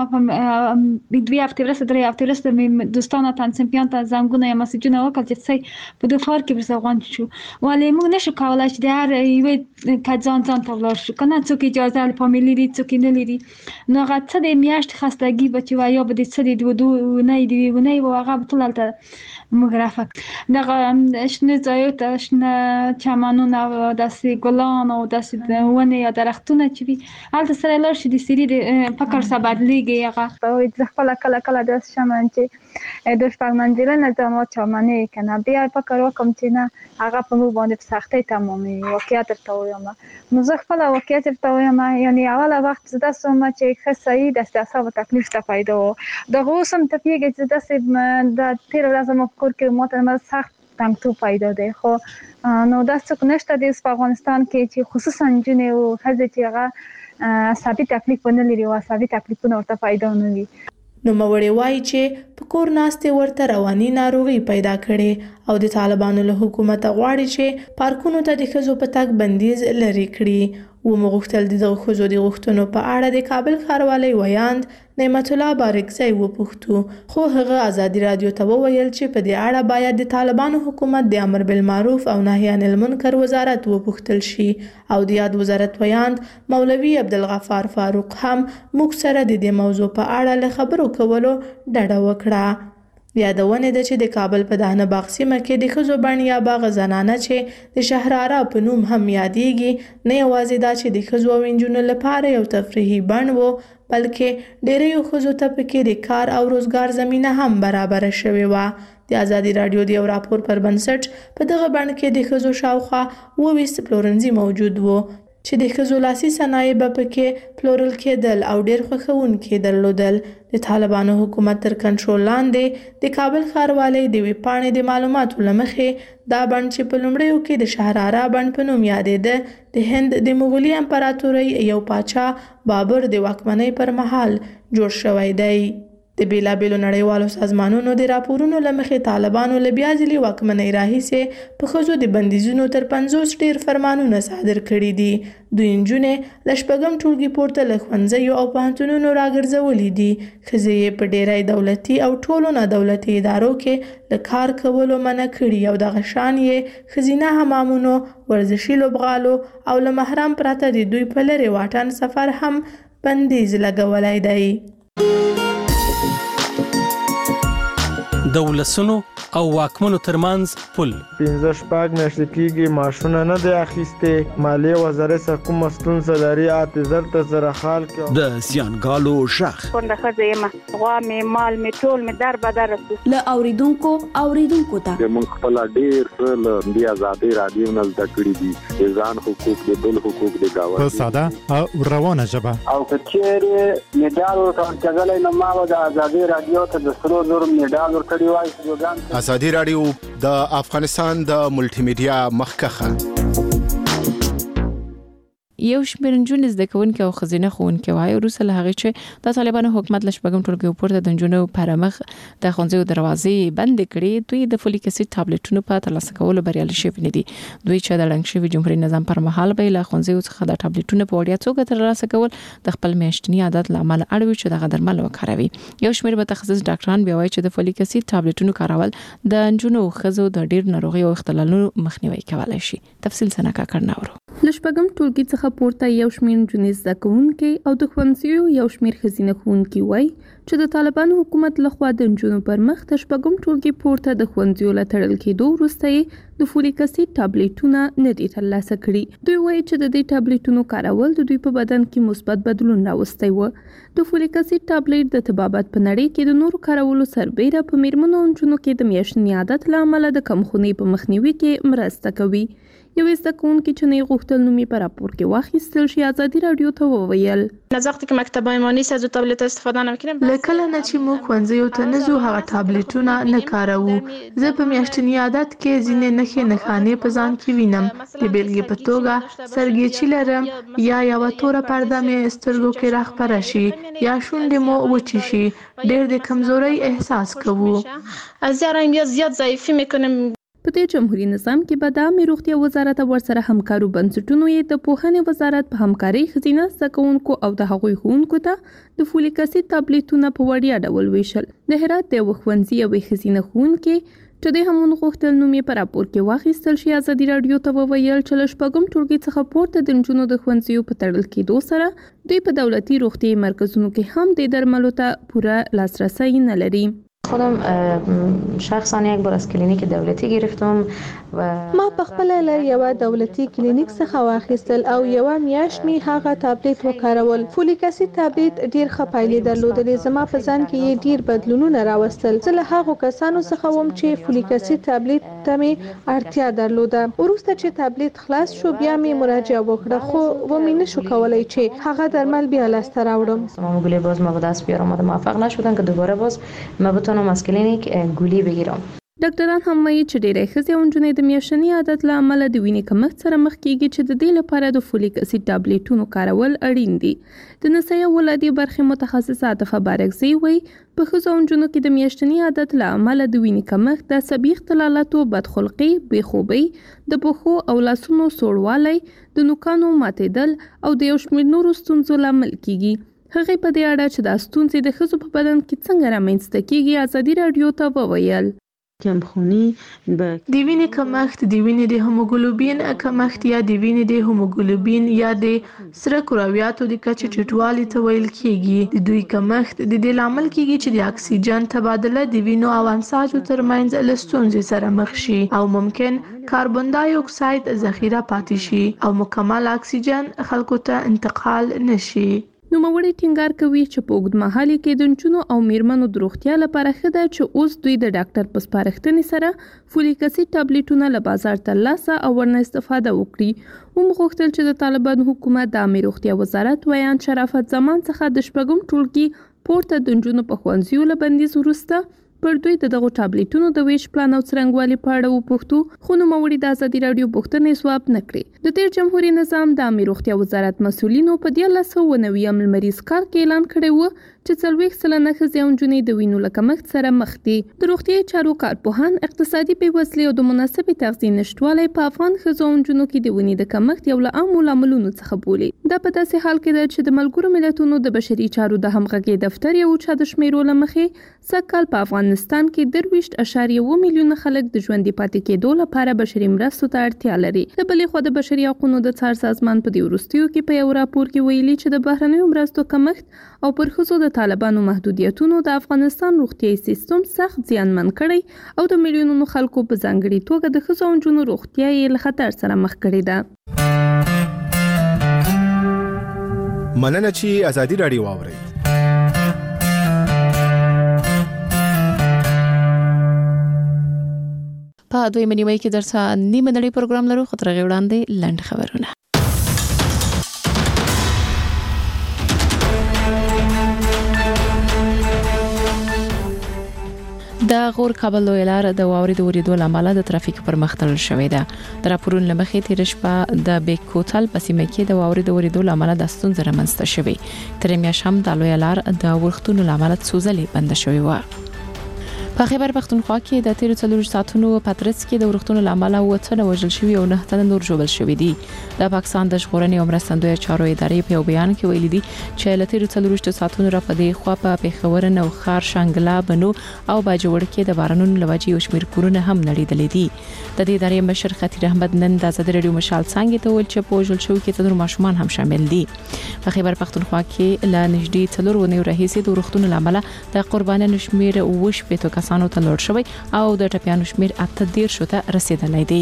په دوی هفته ورسته درې هفته ورسته مې دوستانه تنظیمیان ته زنګونه یا مسیجونه وکړل چې څه په دوی فار کې برسغون شو، ولی موږ نشو کولای چې د هر یوې کځان ځان ته ولاړ شو، کنه څوک اجازه له فامیلی دي څوک نه لري. نو هغه څه د میاشت خستګي بچي وایي به د څه د دوه نه دی ونه و هغه بتلته مغرفک دغه شنه ځایو ته شنه چمنونه او داسې ګلان او داسې ونه یا درختونه چې وي هلته سره لار شي د سری د فکر سره بدلیږي. هغه د خپل کله د شمن چې د شپږ منځله نظام چمنه کنه بیا فکر وکم چې نه هغه په مو باندې سختي تمامي واقعیت ته وایم. نو زه خپل واقعیت ته وایم، یعنی اوله وخت زده سوم چې خصای د استعصاب تکلیف ته پیدا و دغه سم ته پیږي چې د 13 ورځې کور کې ماته سخت تنګ تو پیدا دی. خو نو دا څه نشته د افغانستان کې چې خصوصا جنې او ښځې چې هغه عصبي تکلیف نه لري او عصبي تکلیفونه ورته پیدا نه وي. نو موري وایي چې په کور ناستې ورته رواني ناروغي پیدا کړي او د طالبانو له حکومت غواړي چې پارکونو ته د ښځو په تګ بندیز لري کړي. و مغختل د ښځو د غوښتنو په اړه د کابل ښاروالۍ ویاند نعمت الله بارکزی وپوښتو، خو هغه ازادي رادیو ته وویل چې په دې اړه باید د طالبانو حکومت د امر بالمعروف او نهي عن المنکر وزارت وپوښتل شي او د یاد وزارت ویاند مولوي عبدالغفار فاروق هم موږ سره د دې موضوع په اړه له خبرو کولو ډډه وکړه. یادونه ده چې د کابل په دهنه باغ سیمه کې د ښځو بڼ یا باغ زنانه چې د شهرارا په نوم هم یادېږي نه یوازې دا چې د ښځو او نجونو لپاره یو تفریحي بڼ و، بلکې ډېرو ښځو ته پکې د کار او روزګار زمینه هم برابره شوې وه. د ازادي رادیو د یو راپور پر بنسټ په دغه بڼ کې د ښځو شاوخوا 20 پلورنځي موجود وو چې د ښځو لاسي صنایع به پکې پلورل کېدل او ډېر خوښونکي درلودل. د طالبانو حکومت تر کنټرول لاندې د کابل ښاروالۍ د ویبپاڼې د معلوماتو له مخې دا بڼ چې په لومړیو کې د شهرارا بڼ په نوم یادېده د هند د مغولي امپراتورۍ یو پاچا بابر د واکمنۍ پر مهال جوړ شوی دی. د بیلابېلو نړیوالو سازمانونو د راپورونو له مخې طالبانو له بیا ځلې واکمنۍ راهیسې په ښځو د بندیزونو تر 50 ډېر فرمانونه صادر کړي دي. دوی نجونې له شپږم ټولګي پورته له ښوونځیو او پوهنتونونو راګرځولي دي. ښځې یې په ډېری دولتي او ټولو نادولتي ادارو کې له کار کولو منع کړي او دغه شان یې ښځینه حمامونو، ورزشي لوبغالو او له محرم پرته د دوی په لرې واټن سفر هم بندیز لګولی دی. د ولسونو او واکمنو ترمنځ پل 15 میاشتې کېږي معاشونه نه دی اخیستې. مالیې وزارت څخه کومه ستونزه لري اعتذار ته سره حال کې د سیانګالو شخ کونډه ښځه یم، غوا مې مال مې ټول مې در بدر رسو له اوریدونکو ته موږ خپل ډېر څه له دې ازادي رادیو نه زده کړي دي، د ځان حقوق د بل حقوق د گاوند په ساده او روانه ژبه. او کچېره میډال ورکړل نو ما د ازادي رادیو ته د 300 میډال ورکړی وای. ازادي رادیو د افغانستان د ملټي میډیا مخکخه. یو شمېر نجونې زده کوونکې او ښځینه ښوونکې وایي وروسته له هغې چې د طالبانو حکومت له شپږم ټولګي پورته د نجونو پر مخ د ښوونځیو دروازې بندې کړې، دوی د فولیک اسید ټابلیټونو په ترلاسه کولو بریالي شوي نه دي. دوی چې د ړنګ شوي جمهوریت نظام پر مهال به له ښوونځیو څخه د ټابلیټونو په وړیا توګه ترلاسه کول د خپل میاشتني عادت له امله اړ وي چې دغه درمل وکاروي. یو شمېر متخصص ډاکټران بیا وایي چې د فولیک اسید ټابلیټونو کارول د نجونو او ښځو د ډېر ناروغي او اختلالونو مخنیوي کولای شي. تفصیل سنکا کړناورو له شپږم ټولګي څخه پورته یو شمېر نجونې زده کوونکي او د ښوونځیو یو شمېر ښځینه ښوونکي وایي چې د طالبانو حکومت لخوا د نجونو پر مخ د شپږم ټولګي پورته د ښوونځیو له تړل کېدو وروسته یې د فولیک اسید ټابلیټونه نه دي ترلاسه کړي. دوی وایي چې د دې ټابلیټونو کارول د دوی په بدن کې مثبت بدلون راوستی و. د فولیک اسید ټابلیټ د طبابت په نړۍ کې د نورو کارولو سربېره په میرمنو او نجونو کې د میاشتني عادت له امله د کمخونۍ په مخنیوي کې مرسته کوي. یو زده کوونکی چې نه غوښتل نوم یې په راپور کې واخیستل شي ازادي رادیو ته وویل از وقتی که مکتب ما نیست از تابلت استفاده نمیکنیم. لکه نه چې موږ ښوونځیو ته نه ځو هغه ټابلیټونه نه کاروو. زه په میاشتني عادت کې ځینې نښانې په ځان کې وینم. د بیلګې په توګه سرګیچي لرم یا یوه توره پرده مې سترګو کې راخپره شي یا شونډې مو وچې شي. ډېر د کمزورۍ احساس کوو. از یارم یا زیاد ضعیفی میکنم. په دې جمهوریت نظام کې به د عامه روغتیا وزارت او ورسره همکارو بنسټونو یې د پوهنې وزارت په همکارۍ ښځینه زده کوونکو او د هغوی ښوونکو ته د فولیک اسید ټابلیټونه په وړیا ډول ویشل. د هرات د یوه ښوونځي یوې ښځینه ښوونکې چې د همون غوښتل نوم یې په راپور کې واخیستل شي ازادي رادیو ته وویل چې له شپږم ټولګي څخه پورته د نجونو د ښوونځیو په تړل کېدو سره دوی په دولتي روغتیایي مرکزونو کې هم د درملو ته پوره لاسرسی نه لري. خودم شخصا یک بار از کلینیک دولتی گرفتم و ما په خپل له یو دولتي کلینیک څخه واخیستل او یو میاشت می هغه ټابلیټ وکارول. فولیک اسید ټابلیټ ډیر ښه پایلې درلودلې. زما په ځان کې ډیر بدلونونه راوستل. زه له هغو کسانو څخه وم چې فولیک اسید ټابلیټ ته می اړتیا درلوده. وروسته چې ټابلیټ خلاص شو بیا می مراجعه وکړه خو و می نشو کولای چې هغه درمل بیا لاسته راوړم. مگولی باز ما به دست بیارم و موفق نشدم که دوباره باز ما بتونم از کلینیک گولی بگیرم. ډاکټران هم وایي چې ډېری ښځې او نجونې د میاشتني عادت له امله د وینې کمښت سره مخ کېږي چې د دې لپاره د فولیک اسید ټابلیټونو کارول اړین دي. د نسایي ولادي برخې متخصصه عاطفه بارکزی وایي په ښځو او نجونو کې د میاشتني عادت له امله د وینې کمښت، د عصبي اختلالاتو، بدخلقۍ، بېخوبۍ، د پښو او لاسونو سوړوالی، د نوکانو ماتېدل او د یو شمېر نورو ستونزو لامل کېږي. هغې په دې اړه چې دا ستونزې د ښځو په بدن کې څنګه رامنځته کېږي ازادي رادیو ته وویل. کمخونی د وینې کمښت، د وینې د هوموګلوبین کمښت یا د وینې د هوموګلوبین یا د سره کرویاتو د کچې ټیټوالي ته ویل کېږي. د دوی کمښت د دې لامل کېږي چې د اکسیجن تبادله د وینو او انساجو ترمنځ له ستونزې سره مخ شي او ممکن کاربن دای اکساید ذخیره پاتې شي او مکمل اکسیجن خلکو ته انتقال نشي. نوموړی ټینګار کوي چې په اوږدمهالي کې د نجونو او میرمنو د روغتیا لپاره ښه ده چې اوس دوی د ډاکټر په سپارښتنې سره فولیک اسید ټابلیټونه له بازار ترلاسه او ورنه استفاده وکړي. ومغوښتل چې د طالبانو حکومت د عامه روغتیا وزارت ویان شرافت زمان څخه د شپږم ټولګي پورته د نجونو په ښوونځیو له بندیز وروسته پر دوی د دغو ټابلیټونو د ویش پلان او څرنګوالي په اړه وپوښتو، خو نوموړي د ازادي راډیو پوښتنې ځواب نه کړې. د تیر جمهوریت نظام د عامه روغتیا وزارت مسؤلینو په 1990 لمریز کال کې اعلان کړی و چې 40% ښځې او نجونې د وینو له کمښت سره مخ دي. د روغتیايي چارو کارپوهان اقتصادي بېوزلي او د مناسبې تغذیې نشټوالی په افغان ښځو او نجونو کې د وینې د کمښت یو له عامو لاملونو څخه بولي. دا په داسې حال کې ده چې د ملګرو ملتونو د بشري چارو د همغږۍ دفتر یو چا د شمیرو له مخې سږ په افغانستان کې 23.1 میلیونه خلک د ژوندي پاتې کېدو لپاره بشري مرستو ته اړتیا لري. د بلې خوا د بشري حقوقو د څار سازمان په دې وروستیو کې په یو راپور کې ویلي چې د بهرنیو مرستو کمښت او پر ښځو د طالبانو محدودیتونو د افغانستان روغتیايي سیستم سخت زیانمن کړی او د میلیونونو خلکو په ځانګړي توګه د ښځو او نجونو روغتیا یې له خطر سره مخ کړې ده. مننه چې ازادي راډیو واورئ. په دوی منیمای کې درته نیمه نړۍ پروګرام لرو، خو تر هغه وړاندې لنډ خبرونه. د غور کابل لوی لار د واورې د ورېدو لامل د ترافیک پر مخ تړل شوې ده. د راپورونو لمخې تیر شپه د بیک کوتل په سیمه کې د واورې د ورېدو لامل د ستونزې رامنځته شوې. تر میاشم د لوی لار د ورښتونو لامل سوزلې بند شوې و. په خیبر پختونخوا کې د 13 ساعتونو پاترڅ کې د ورښتونو لامل وته وژل شوی او 9 نور ژوبل شوی دي. د پاکستان د ژغورنې او مرستندوی چارو ادارې په بیان کې ویلي دي چې ل 13 ساعتونو را پدې خوا په پیښور نو خار شانګلا بنو او باجوړ کې د بارانونو لوجي او شمیر کورونه هم نړیدلې دي. د دې ادارې مشر خطیر احمد نن د آزاد رادیو مشال څنګه ته ول چې په ژل شو کې څلور ماشومان هم شامل دي. په خیبر پختونخوا کې ل نږدې 4 ونیو رئیس د ورښتونو لامل د قربانانو شمیر وش په کسانو ته لوړ شوی او د ټپیانو شمیر 18 شته رسیدلی دی.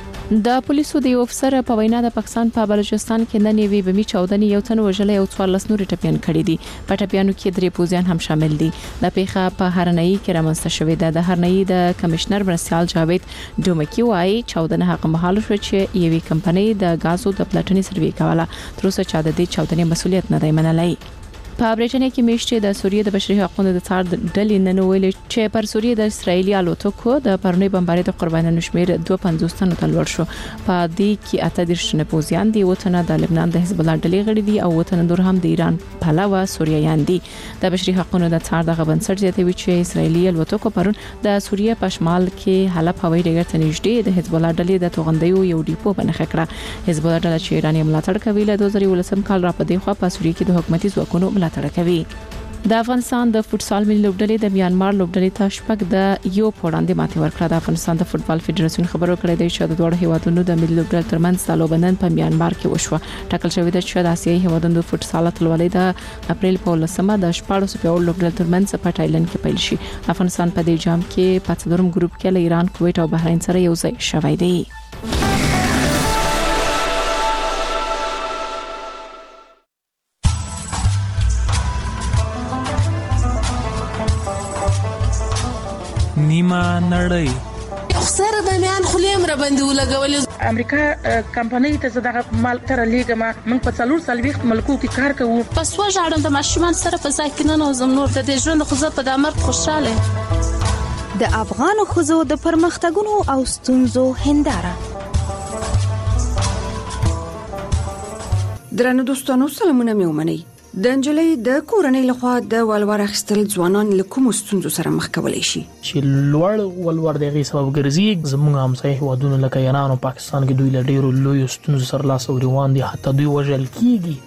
د پولیسو د یو افسر په وینا د پاکستان په بلوچستان کې نن یوې بمي چاودنې یو تن وژلې او 14 نور ټپیان کړي دي. په ټپیانو کې 3 پوزیان هم شامل دي. د پیښه په هرنۍ کې رامنځته شوې ده. د هرنۍ د کمشنر مرسیال جاوید ډومکی وايي چاودنه هغه مهال شو چې یوې کمپنۍ د غازو د پلاټني سروي کوله. تر اوسه چا د دې چاودنې مسولیت نه دی منلی. په برېټانیا کې میشته د سوریه د بشري حقوقو د څار ډلې نن ویل چې پر سوریه د اسرایلی الوتکو د پرونی بمباري د قربانانو شمیر 250 تنو ته لوړ شو. په دې کې 18 پوزیان دي، وتنه د لبنان د حزب الله ډلې غړي دي او وتنه نور هم د ایران پلاوا سوریایان دي. د بشري حقوقو د څار د بنسټ زیاتوي چې اسرایلی الوتکو پرون د سوریه په شمال کې حلب هوایي ډګر ته نږدې د حزب الله ډلې د توغندیو یو ډیپو بنخ کړه. حزب الله ډله چې ایرانی ملاتړ کوي له 2013 کال را پدې خو په سوریه کې د حکومتي ځواکونو ملاتړ کوي. د افغانستان د فوتسال ملي لوبډلې د میانمار لوبډلې ته شپږ د یو پوړاندې ماتې ورکړه. د افغانستان د فوتبال فدراسیون خبرو کړې ده چې د دوه هیوادونو د ملي لوبډلې ترمنځ د لوبنن په میانمار کې وشوه. ټاکل شوې ده چې د آسیایي هیوادونو د فوتسال اتلولۍ د اپریل په 10مه د 14 پیاوړ لوبډلې ترمنځ په تایلند کې پیل شي. افغانستان په دې جام کې په څلورم ګروپ کې له ایران، کویت او بحرین سره یو ځای شوی دی. نیمه نړۍ سره د میان خلیم را باندې ولګولې. امریکا کمپنۍ ته زداغه مال تر لیګه ما موږ په 4 ملکو کې کار کوو. پس وژاړم د ماشومان سره په ځای کې نه نوزم نور د ژوند خو زه په دمر خوشاله. د افغان خزو د پرمختګونو او ستونزو هنداره. درنو دوستانو سلامونه مې ومنئ. د انجلۍ د کورنۍ لخوا د ولور اخیستل ځوانان له کوم ستونزو سره مخ کولای شي چې لوړ ولور دغه سبب ګرځي. زموږ همسایه هیوادونو لکه ایران او پاکستان کې دوی له ډیرو لوی ستونزو سره لاس او روان دي، حتی دوی وژل کیږي.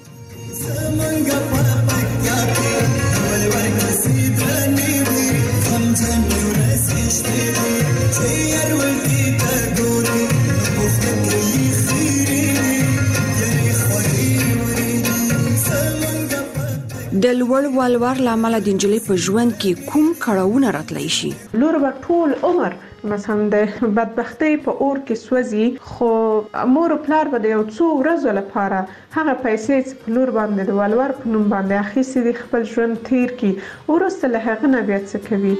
د لوړ ولور لامل د انجلۍ په ژوند کې کوم کړهونه راتلی شي؟ لور به ټول عمر مثلا د بدبختی په اور کې سوځي، خو مور او پلار به د یو څو ورځې لپاره هغه پیسې چې په لور باندې د ولور په نوم باندې اخیستي دي خپل ژوند تیر کړي، وروسته له هغه نه بیا څه کوي.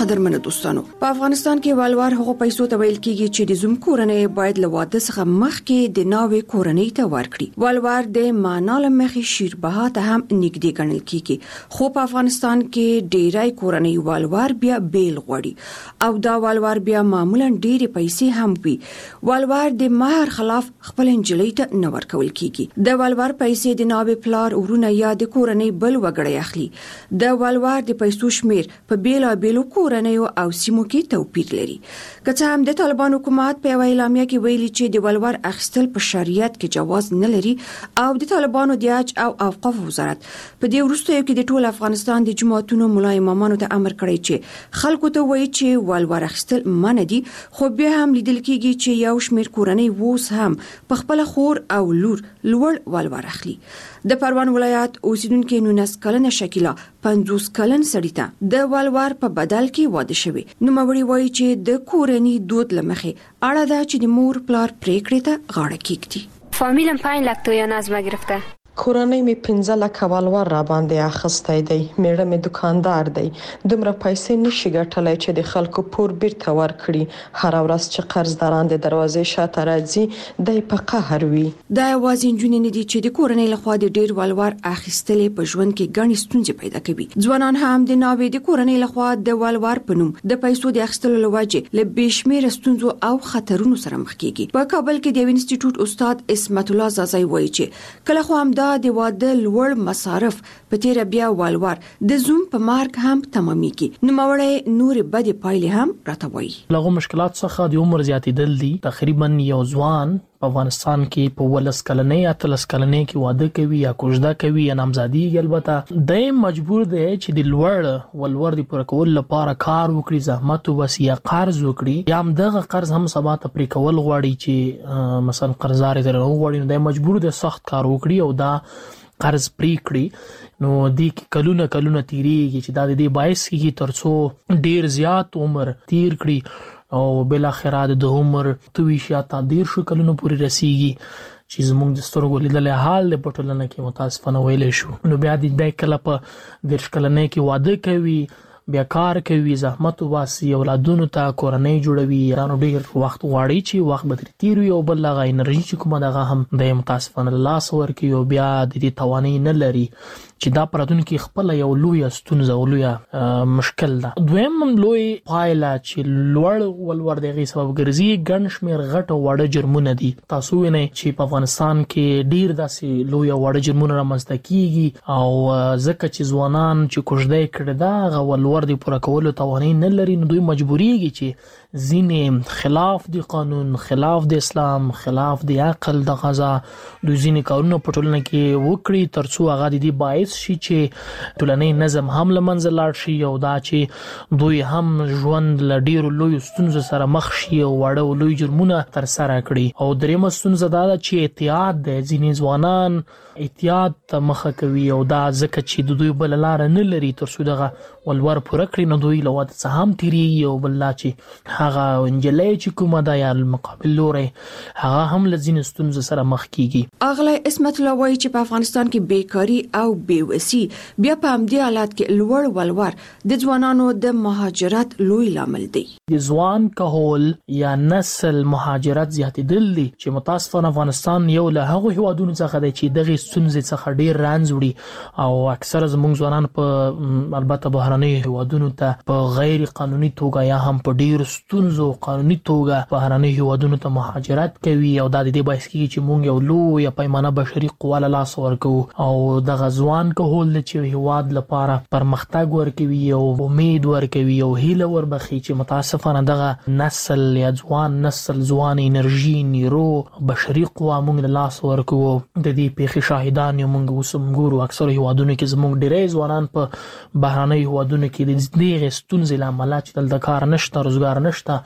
قدرمنو دوستانو په افغانستان کې والوار هغه پیسو ته ویل کیږي چې د زوم کورنۍ باید له واده څخه مخکې د ناوې کورنۍ ته ورکړي. والوار د معنا له مخې شیربها ته هم نږدې ګڼل کیږي، خو په افغانستان کې ډیری کورنۍ والوار بیا بیل غوړي او دا والوار بیا معمولا ډیره پیسې هم وي. والوار د مہر خلاف خپل انجلۍ ته نه ورکول کیږي. د والوار پیسې د ناوې پلار ورونه یا د کورنۍ بل وګړي اخلي. د والوار د پیسو شمیر په بیلو کورنیو او سیمو کې توپیر لري. که څه هم د طالبان حکومت په اعلامیه کې ویلي چې د والوار اخیستل په شریعت کې جواز نه لري او د طالبانو د حج او اوقاف وزارت په دې وروستیو کې د ټول افغانستان د جماعتونو ملا امامانو ته امر کړی چې خلکو ته وایي چې والوار اخیستل منع دي، خو بیا هم لیدل کېږي چې یو شمیر کورنۍ ووس هم په خپل خور او لور لوړ والوار اخلي. د پروان ولایت اوسیدونکو 19 کلنه شکیلا 50 کلن سړی ته د والوار په بدل کې واده شوی. نو موري وایي چې د کورنۍ دود لمخه اړه ده چې د مور پلار پریکړې ته غاړه کېږدي. فامیلم 5 لک تویان از ما گرفته. کورنۍ می 15 لک والوار را باندې اخستای دی. میړه می دکاندار دی. دومره پیسې نشي ګټلای چې د خلکو پور بیرته ورکړي. هر ورځ چې قرضداران د دروازې شاته راځي د په قهر وي. دا یوازې نجونې نه دي چې د کورنۍ لخوا د ډیر والوار اخیستلې په ژوند کې ګڼې ستونزې پیدا کوي. ځوانان هم د ناوې د کورنۍ لخوا د والوار په نوم د پیسو د اخیستلو لوجه له بشمیر ستونزو او خطرونو سره مخ کیږي. په کابل کې د انسټیټیوټ استاد اسمت الله زازای وایي چې کله خو هم د واده لوړ مصارف په تیر بیا والوار د زوم په مارک هم تمامېږي. نو موري نور بد پایلې هم راتوي. لغو مشکلات څخه د عمر زیاتېدل دي. تقریبا یو ځوان په افغانستان کې په ولس کلنې یا تلس کلنې کې واده کوي یا کوژده کوي یا نامزادي. البته د مجبور دی چې د لوړ ولور د پر کول لپاره کار وکړي، زحمت وباسي یا قرض وکړي، یا هم دغه قرض هم سبا ته پرې کول غواړي چې مثلا قرضدار یې درنه غواړي، نو د مجبور دی سخت کار وکړي او دا قرض پرې کړي. نو د کلونه تیریږي چې دا د دې باعث کیږي ترڅو ډیر زیات عمر تیر کړي او بل اخره د عمر 23 یا 13 کلونو پورې رسیږي چې زموږ د سترګو لیدل حال د پټولنه کې متاسفانه ویلې شو. نو بیا د کله په 10 کلنې کې واده کوي، بیا کار کوي، زحمت وباسي، اولادونو ته کورنۍ جوړوي، رانو ډیر وخت غواړي چې وخت به تیر وي او بل هغه انرژي چې کومه دغه هم د متاسفانه لاس ورکي او بیا د دې توانایي نه لري چې دا پردون کې خپل یو لوی ستونزه او لوی مشکل ده. دویم لوی پایله چې لوړ ولور دغه سبب ګرځي ګڼ شمیر غټ او وړ جرمونه دي. تاسو وینئ چې په افغانستان کې ډیر داسې لوی او وړ جرمونه رامنځته کیږي او ځکه چې ځوانان چې کوژده کړي دا غو ولور دی پوره کولو توانایي نه لري، نو دوی مجبوریږي چې ځینې خلاف د قانون، خلاف د اسلام، خلاف د عقل د غذا دوی ځینې کارونه په ټولنه کې وکړي ترڅو هغه د دې باعث شي چې ټولنې نظم هم له منځه لاړ شي او دا چې دوی هم ژوند له ډیرو لویو ستونزو سره مخ شي او واړه او لوی جرمونه ترسره کړي. او دریمه ستونزه دا ده چې احتیاط دی. ځینې ځوانان احتیاط ته مخه کوي او دا ځکه چې د دوی بل لار نه لري ترڅو دغه ولور پوره کړي، نو دوی له واده څخه هم تیریږي او بل لا چې هغه انجلۍ چې کومه ده یا مقابل لوري هغه هم له ځینې ستونزو سره مخ کیږي. اغلی اسمت الله وایي چې په افغانستان کې بیکاری او بیوسي بیا په همدې حالت کې لوړ ولور د ځوانانو د مهاجرت لوی لامل دی. د ځوان کهول یا نسل مهاجرت زیاتېدل دي چې متاسفانه افغانستان یو له هغو هیوادونو څخه دی چې دغه ستونزې څخه ډیر رنځ وړي او اکثره زموږ ځوانان په البته بهرنۍ هیوادونو ته په غیر قانوني توګه یا هم په ډیر ستونزو قانوني توګه بهرنۍ هیوادونو ته مهاجرت کوي او دا د دې باعث کیږي چې موږ یو لوی پیمانه بشري قوا له لاس ورکو او دغه ځوان کهول چې هیواد لپاره پرمختګ ورکوي او امید ورکوي او هیله وربخي چې متاسفانه دغه نسل یا ځوان انرژي نیرو بشري قوا موږ له لاس ورکو. د دې پیښې شاهدان یو موږ وسم ګورو اکثر هیوادونو کې زموږ ډیری ځوانان په بهرنۍ هیوادونو کې د دې ستونزې لامل چې دلته کار نشته، روزګار نشته،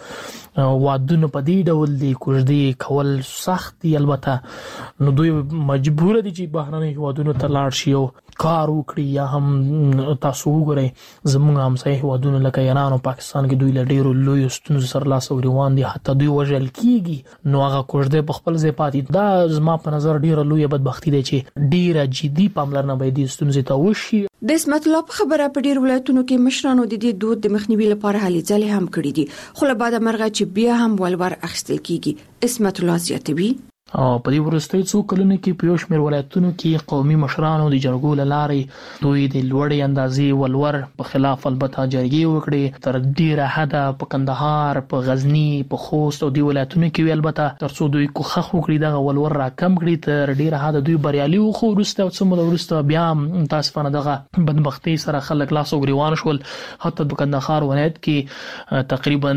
وادونه په دې ډول دي، کوژدې کول سخت دي. البته نو دوی مجبور دي چې بهرنۍ هیوادونو ته لاړ شي او کار وکړي یا هم تاسو وګورئ زموږ همسایه هیوادونه لکه ایران او پاکستان کې دوی له ډیرو لوی ستونزو سره لاس او ګریوان دي، حتی دوی وژل کیږي، نو هغه کوژده په خپل ځای پاتې. دا زما په نظر ډیره لوی بدبختی ده چې ډیره جدي پاملرنه باید دې ستونزې ته وشي. د اسمت الله په خبره په ډیر ولایتونو کې مشرانو د دې دود د مخنیوي لپاره هلې ځلې هم کړې دي، خو له بعده مرغه چې بیا هم ولور اخیستل کیږي. اسمت الله زیاتوي او په دې وروستي څو کلونو کې په یو شمېر ولایتونو کې قومي مشرانو د جرګو له لارې دوی د لوړې اندازې ولور په خلاف البته جرګې وکړي، تر ډیره حده په کندهار، په غزنی، په خوست او د ولایتونو کې البته ترڅو دوی کوخه وکړي دغه ولور را کم کړي، تر ډیره حده دوی بریالي وو. خو وروسته څو مده وروسته بیا تاسفانه دغه بدبختی سره خلک لاس او ګریوان شول. حتی د کندهار ولایت کې تقریبا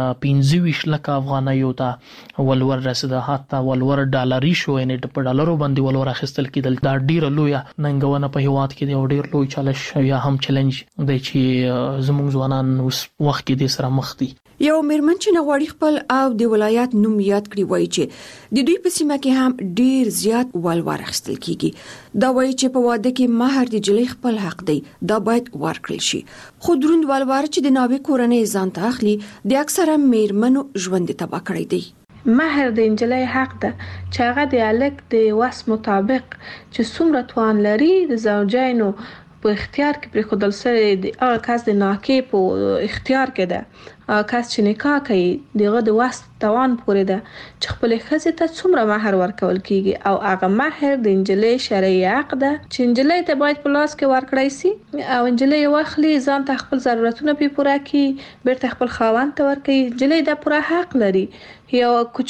25 لک افغانیو ته ولور رسیده، حتی ولور ډالري شو، یعنی په ډالرو باندې ولور اخیستل کېدل. دا ډیره لوی ننګونه په هیواد کې دی او ډیر لوی چالش یا هم چیلنج دی چې زموږ ځوانان اوس وخت کې د سره مخ دي. یو میرمن چې نغواړي خپل او د ولایت نوم یاد کړي وایي چې د دوی په سیمه کې هم ډیر زیات ولور اخیستل کیږي. دا وایي چې په واده کې مہر د جلۍ خپل حق دی، دا باید ورکړل شي. خو دروند ولور چې د ناوې کورنۍ ځان ته اخلي د اکثره میرمنو ژوند تباہ کړی دی. مہر د انجلۍ حق ده چې هغه د الک د وس مطابق چې څومره توان لري د زوجینو په اختیار کې پرې خودل سره د هغه کس د ناکې په اختیار کې ده. کس چې نکاح کوي دغه د وس توان پورې ده چې خپل ښځې ته څومره مہر ورکول کیږي او هغه مہر د انجلۍ شرعي حق ده چې انجلۍ ته باید په لاس کې ورکړی سي او انجلۍ واخلي ځان ته خپل ضرورتونه پوره کړي، بیرته خپل خاوند ته ورکړي. انجلۍ د پوره حق لري یو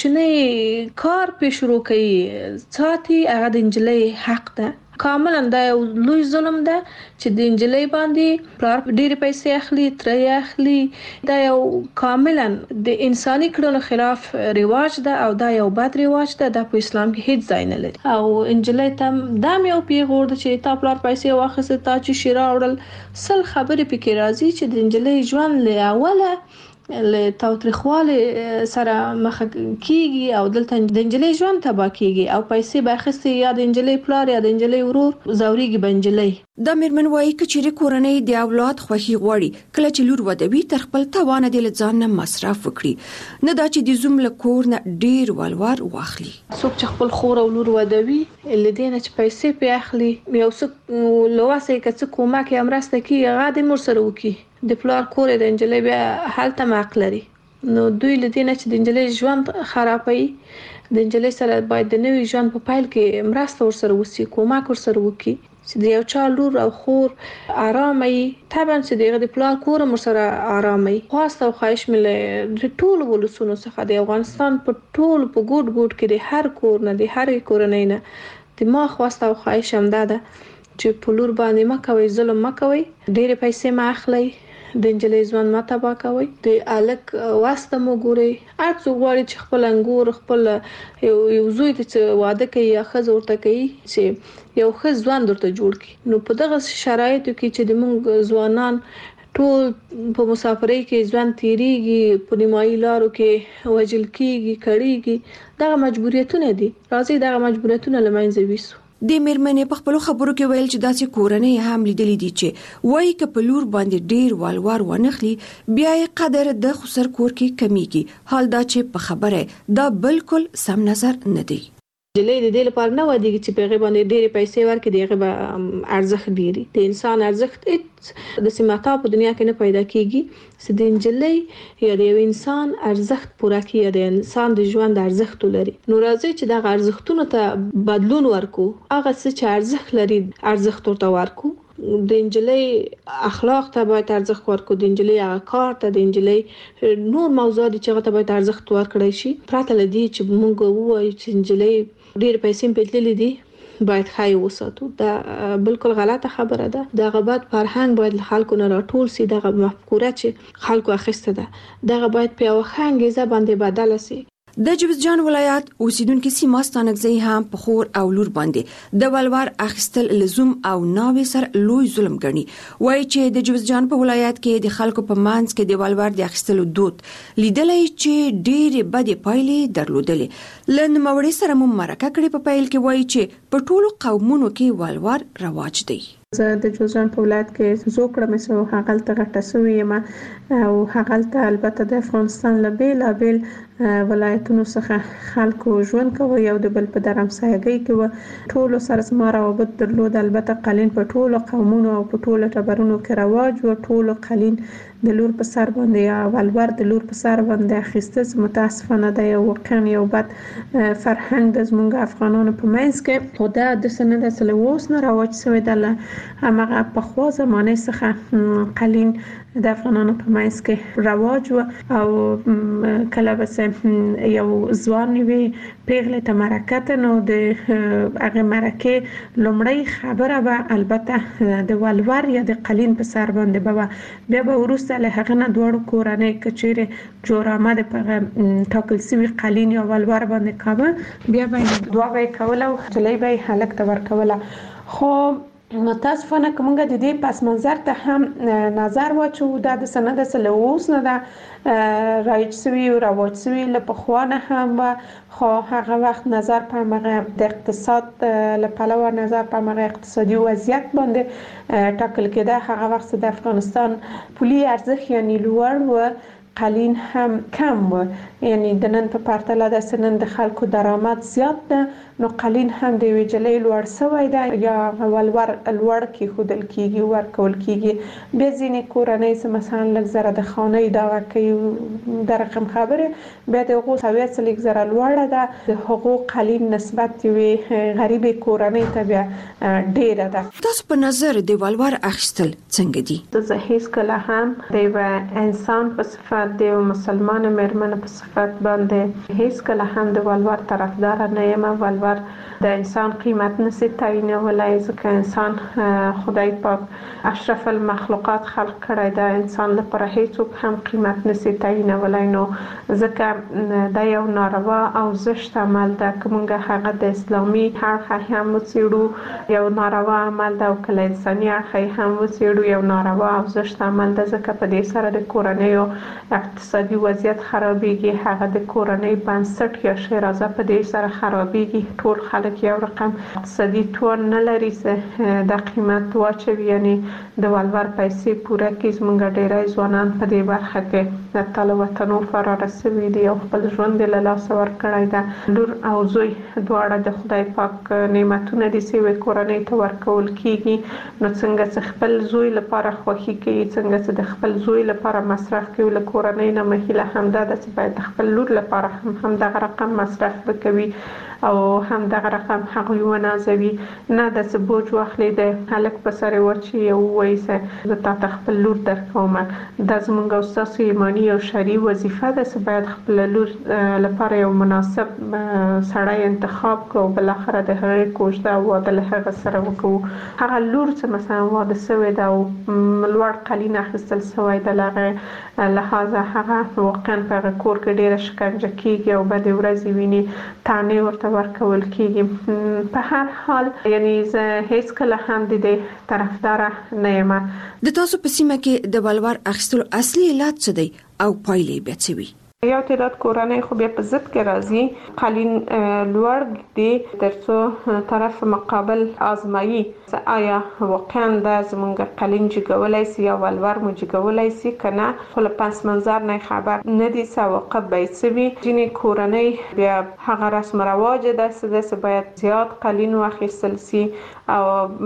کوچنی کار په شروع کوي ساتي، هغه د انجلۍ حق ده. کاملا دا یو لوی ظلم ده چې د انجلۍ باندې پلار ډېرې پیسې اخلي، ترې اخلي. دا یو کاملا د انساني کړنو خلاف رواج ده او دا یو بد رواج ده. دا په اسلام کې هیڅ ځای نه لري او انجلۍ ته دا یو پیغور ده چې تا پلار پیسې واخیسته، تا چې شیرا وړل، سل خبرې پکې راځي چې د انجلۍ ژوند له اوله له تاوتریخواله سره مخ کیږي او دلته د انجلۍ ژوند تباہ کیږي او پیسې باخستې یا د انجلۍ پلار یا د انجلۍ ورور زوريږي بنجلۍ. د میرمن وایي چې کورنۍ د اولاد خوښي غواړي، کله چې لور ودوي تر خپل توان د ځان نه مصرف وکړي، نه دا چې د زوم له کور نه ډیر ولور واخلي. څوک چې خپل خور او لور ودوي لدینه چې پیسې په اخلي یو څه لواسه کڅ کومه کې امرسته کی غاډه مر سره وکي د پلار کور د انجلۍ بیا حالت ماق لري. نو دوی لدینه چې د انجلۍ ژوند خرابوي، د انجلۍ سره باید د نوې ژوند په پایل کې مرسته ورسره وسی، کومک ورسره وکي چې د یو چا لور او خور آرامي. طبعا چې دغه د پلار کور مر سره آرامي. خواسته او خواهش مله د ټول ولسونو څخه د افغانستان په ټول په ګډ ګډ کې د هر کور نه د هر کورنۍ نه د ما خواسته او خواهش هم ده چې په لور باندې مکوي، ظلم مکوي، ډېر پیسې ما اخلي، د انجلۍ ژوند ما تباہ کوي، د الک واسطه مو ګوري. ارڅ غواړي چې خپل انګور خپل یو زوی ته واده کوي یا خزه ورته کوي چې یو خز ژوند ورته جوړ کړي. نو په دغه شرایطو کې چې د موږ ځوانان ټول په مسافرۍ کې ژوند تیریږي، په نیمایي لارو کې وجل کیږي، کړيږي، دغه مجبوریتونه دي. راځي دغه مجبوریتونه لمنځه ویسو. د میرمنې په خپل خبرو کې ویل چې داسې کورنۍ هم لیدلې دي چې وایي ک په لور باندې ډیر ولور ونخلي بیا یې قدر د خسر کور کې کمیږي. حال دا چې په خبره دا بالکل سم نظر نه دی. جلې د دې لپاره نه ودیږي چې په غیبه باندې ډېر پیسې ورکړي، دغه به ارزښت ډیری د انسان ارزښت د سیماتا په دنیا کې نه پیدا کیږي چې د انجلۍ یا د یو انسان ارزښت پوره کیږي، د انسان د ژوند ارزښت لري. نو راځي چې دغه ارزښتونو ته بدلون ورکو، هغه څه چې ارزښت لري ارزښت ورته ورکو. د انجلۍ اخلاق ته باید ارزښت ورکو، د انجلۍ هغه کار ته، د انجلۍ نور موضوعات چې هغه ته باید ارزښت ورکړی شي. پرته لدی چې موږ ووایو چې انجلۍ ډېر پیسې په تللې دي باید خای وساتو، دا بالکل غلطه خبره ده. دا غبط فرهنګ باید خلکو نه راټول سي، دغه مفکوره چې خلکو اخیسته ده دغه باید په یو خنګیزه باندې بدل سي. د جوزجان ولایت اوسیدونکو سیمه ستانګزي هم په خور او لور باندې د ولور اخیستل لزوم او ناوي سر لوی ظلم ګڼي. وایي چې د جوزجان په ولایت کې د خلکو په منځ کې د ولور د اخیستلو دود لیدلای چې ډېرې بدې پایلې درلودلې. لن موري سره مو مرکه کړې په پیل کې وایي چې په ټولو قومونو کې ولور رواج دی. زه د جوزجان په ولایت کې زوکړه مې سو هغلته غټه سوې یم او هغلته البته د افغانستان له بیلابیل ولایتونو څخه خلکو ژوند کوي او د بل په درمسایګۍ کې و ټولو سره زما روابط درلود. البته قالین په ټولو قومونو او په ټولو ټبرونو کې رواج و. ټولو قالین د لور په سر باندې یا ولور د لور په سر باندې اخیسته متاسفانه د یو واقعا یو بد فرهنګ د زمونږ افغانانو په منځ کې خو دا د سند اصل اوس نه رواج شوی د همغه په خوا زمانه څخه قالین د افغانانو په منځ کې رواج و او کله بس یو ځوان وی پیغله ته مرکه نو د هغه مرکه لومړی خبره به البته د ولور یا د قالین په سر باندې به بیا به ورسته له هغه نه دوړو کورنۍ کچېره جوړ آمد په ټاکل سوي قالین یا ولور باندې کاوه بیا به دوه به کوله او چلې به هلک ته ورکوله. خو متاسفانه کومه د دې پس منظر ته هم نظر واچو د سند اصل اوس نه دا رایج سوي او رواج سوي له پخوانه هم خو هغه وخت نظر په مغه د اقتصاد له پلوه نظر په مغه اقتصادي وضعیت باندې ټاکل کېده. هغه وخت د افغانستان پولي ارزښت یعنی لوړ و قالین هم کم و یعنی د نن په پرتله د سنن د خلکو درآمد زیات ده نو قالین هم د ویجلې لوړ سوی ده یا ولور لوړ کې خودل کیږي ورکول کیږي. به ځینې کورنۍ چې مثلا لږ زره د خانه دا کوي د رقم خبره به د حقوق سویت لږ زره لوړه ده د حقوق قالین نسبت وي غریب کورنۍ ته بیا ډیره ده. تاسو په نظر د ولور اخیستل څنګه دي؟ زه هیڅ کله هم د انسان په صفت د مسلمان مېرمن په صفت باندې هیڅ کله هم د ولور طرفدار نه یم. ولور د انسان قیمت نشي تعیینولای ځکه انسان خدای پاک اشرف المخلوقات خلق کړی دا انسان لپاره هیڅوک هم قیمت نشي تعیینولای نو ځکه دا یو ناروا او زشت عمل ده. کومه هغه د اسلامي اړخ هم وڅېړو یو ناروا عمل ده او کله انساني اړخ هم وڅېړو یو ناروا او زشت عمل ده ځکه په دې سره د کورنیو اقتصادي وضعیت خرابېږي. هغه د کورنۍ بنسټ یا شیرازه په دې سره خرابېږي. ټول خلک یو رقم اقتصادي توان نه لري چې د قیمت واچوي یعنی د ولور پیسې پوره کړي. زموږ ډېری ځوانان په دې برخه کې د تل وطنو فرار شوي دي او خپل ژوند له لاسه ورکړی ده. لور او زوی دواړه د خدای پاک نعمتونه دي چې کورنۍ ته ورکول کیږي نو څنګه چې خپل زوی لپاره خوښي کوي څنګه چې د خپل زوی لپاره مصرف کوي له کورنۍ نه مهیله همدا ده چې باید خپل لور لپاره هم دغه رقم مصرف وکوي او هم دغه رقم هغوی ونازوي نه د څه بوج واخلي د هلک په سر وچی او وایي چې زه تاته خپل لور درکوم. دا زموږ او ستاسو ایماني او شرعي وظیفه ده چې باید خپل لور لپاره یو مناسب سړی انتخاب کړو او بالاخره د هغې کوژده او واده له هغه سره وکړو. هغه لور چې مثلا واده شوې ده او لوړ قالین اخیستل شوی ده له هغې لحاظه هغه واقعا په هغه کور کې ډېره شکنجه کیږي او بدې ورځې ویني تانې ورته ورکول کیږي. په هر حال یعنی زه هیڅ کله هم د دې طرفدار نه یم. د تاسو په سیمه کې د ولور اخیستلو اصلي علت څه دی او پایلې به څه وي؟ یو تعداد کورنۍ خو بیا په ضد کې راځي قالین لوړ دي ترڅو طرف مقابل آزمایي آیا واقعا دا زمونږ قالین جګولای سي یا ولور مو جګولای سي کنه خو له پس منظر نه خبر نه دي عواقب به څه وي. ځینې کورنۍ بیا هغه رسم رواج ده چې باید زیات قالین واخیستل سي او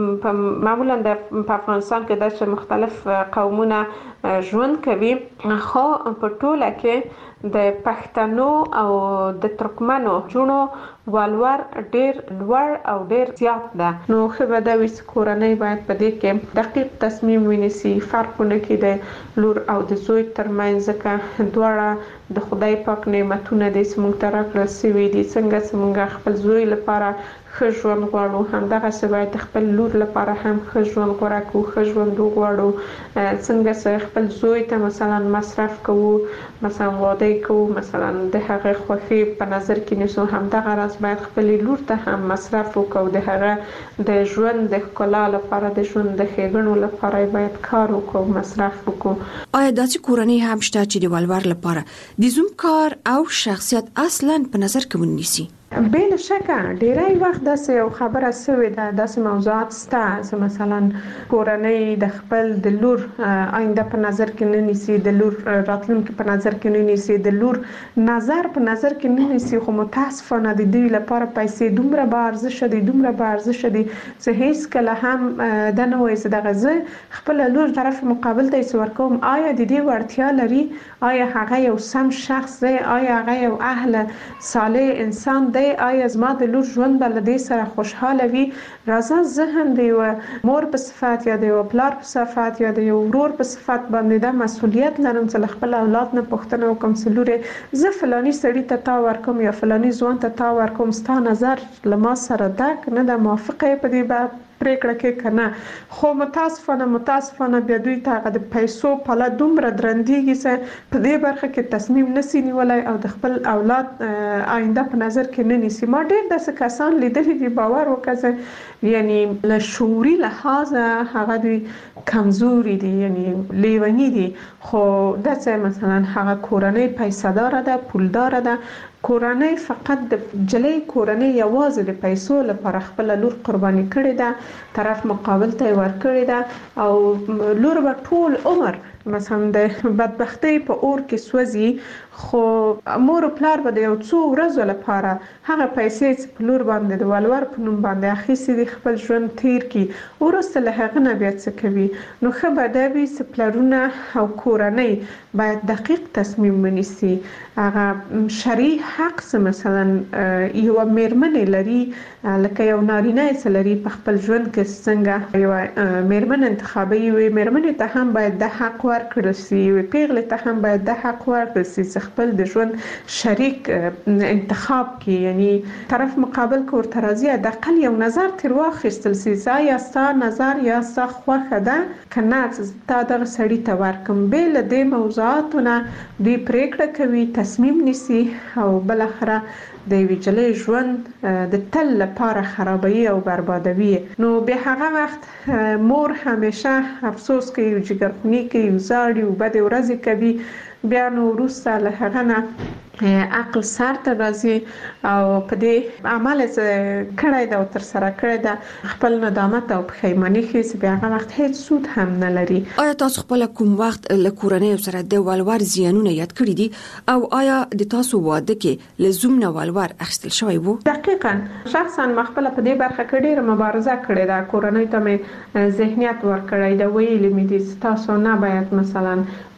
معمولا په افغانستان کې د مختلف قومونه ژوند کوي خو په ټوله کې د پښتنو او د ترکمنو جونو والور ډیر لوړ او ډیر زیات ده. نو خو دا ویس کورنۍ باید په دې کې دقیق تصمیم ونیسي، فرقونه کې د لور او د زوی ترمنځ ځکه دواړه د خدای پاک نعمتونه دي چې موږ ته راکړل شوي دي. څنګه چې موږ خپل زوی لپاره ښه ژوند غواړو، همدغسې باید خپل لور لپاره هم ښه ژوند غوره کړو، ښه ژوند وغواړو. څنګه چې خپل زوی ته مثلا مصرف کوو، مثلا واده کوو، مثلا د هغه خوښي په نظر کې نیسو، همدغه راز باید خپل لور ته هم مصرف وکړو، د هغه د ژوند د ښکلا لپاره، د ژوند د ښېګڼو لپاره باید کار وکړو، مصرف وکړو. آیا داسې کورنۍ هم شته چې د ولور لپاره د زوم کار او شخصیت اصلا په نظر کې ونیسي؟ بلا شکه ډیری وخت داسې یو خبره سوې ده، داسې موضوعات شته چې مثلا کورنۍ د خپل د لور آینده په نظر کې نه نیسي، د لور راتلونکي په نظر کې نه نیسي، د لور نظر په نظر کې نه نیسي، خو متاسفانه د دوی لپاره پیسې دومره با ارزښت دي، دومره با ارزښت دي چې هیڅ کله هم دا نه وایي چې دغه زه خپل لور طرف مقابل ته یې ورکوم آیا د دې وړتیا لري، آیا هغه یو سم شخص دی، آیا هغه یو اهل صالح انسان دی، آیا زما د لور ژوند به له دې سره خوشحاله وي. راځه زه هم د یو مور په صفت یا د یو پلار په صفت یا د یو ورور په صفت باندې دا مسؤلیت لرم چې له خپل اولاد نه پوښتنه وکړم چې لورې زه فلاني سړي ته تا ورکوم یا فلاني ځوان ته تا ورکوم، ستا نظر له ما سره ده که نه ده، موافقه یې په دې پریکړه کې کنه. خو متاسفانه بیا دوی ته د پیسو پله دومره درندېږي چې په دې برخه کې تصمیم نشي نیولای او د خپل اولاد آینده په نظر کې نه نیسي. ما ډېر داسې کسان لیدلي دي، باور وکړه، یعنی له شعوري لحاظه هغه دوی کمزوري دي، یعنی لیونی دي، خو داسې مثلا هغه کورنۍ پیسه داره ده، پولداره ده، کورنۍ فقط د جلۍ کورنۍ یوازې د پیسو لپاره خپل لور قرباني کړې ده، طرف مقابل ته ورکړې ده او لور به ټول عمر مثلا د بدبختی په اور کې سوځي، خو مور او پلار به د یو څو ورځو لپاره هغه پیسې چې په لور باندې د ولور په نوم باندې اخیستې دي خپل ژوند تیر کړي، وروسته له هغه نه بیا څه کوي. نو ښه به دا وي چې پلرونه او کورنۍ باید دقیق تصمیم ونیسي. هغه شرعي حق چې مثلا یو میرمن لري، لکه یو نارینه چې لري په خپل ژوند کې څنګه یو میرمن انتخابوي، وي میرمن ته هم باید د حق ورکړل شي، وي پیغلې ته هم باید د حق ورکړل شي چې خپل د ژوند شریک انتخاب کې، یعنی طرف مقابل کو ورته راځي د اقل یو نظر تر واخیستل شي، یا ستا نظر یا ستا خوښه ده که نه تا دغه سړي ته ورکم. بې له دې موضوعاتونه دوی پریکړه کوي، تصمیم نیسي او بالاخره د یوې جلۍ ژوند د تل لپاره خرابوي او بربادوي. نو بیا هغه وخت مور همیشه افسوس کوي، جګرخوني کوي، وزاړي او بدې ورځې کوي. بیا نو وروسته له هغه نه عقل سر ته راځي او په دې عمل کړی ده او تر سره کړی ده خپل ندامت او پښیماني ښیي چې بیا هغه وخت هیڅ سود هم نه لري. آیا تاسو خپل کوم وخت له کورنۍ سره د ولور زیانونه یاد کړی دي او آیا د تاسو واده کې له زوم نه ولور اخیستل شوی وو؟ دقیقاً شخصا ما خپل په دې برخه کې ډېره مبارزه کړې ده. کورنۍ ته مې ذهنیت ورکړی ده، ویلي مې دي تاسو نه باید مثلا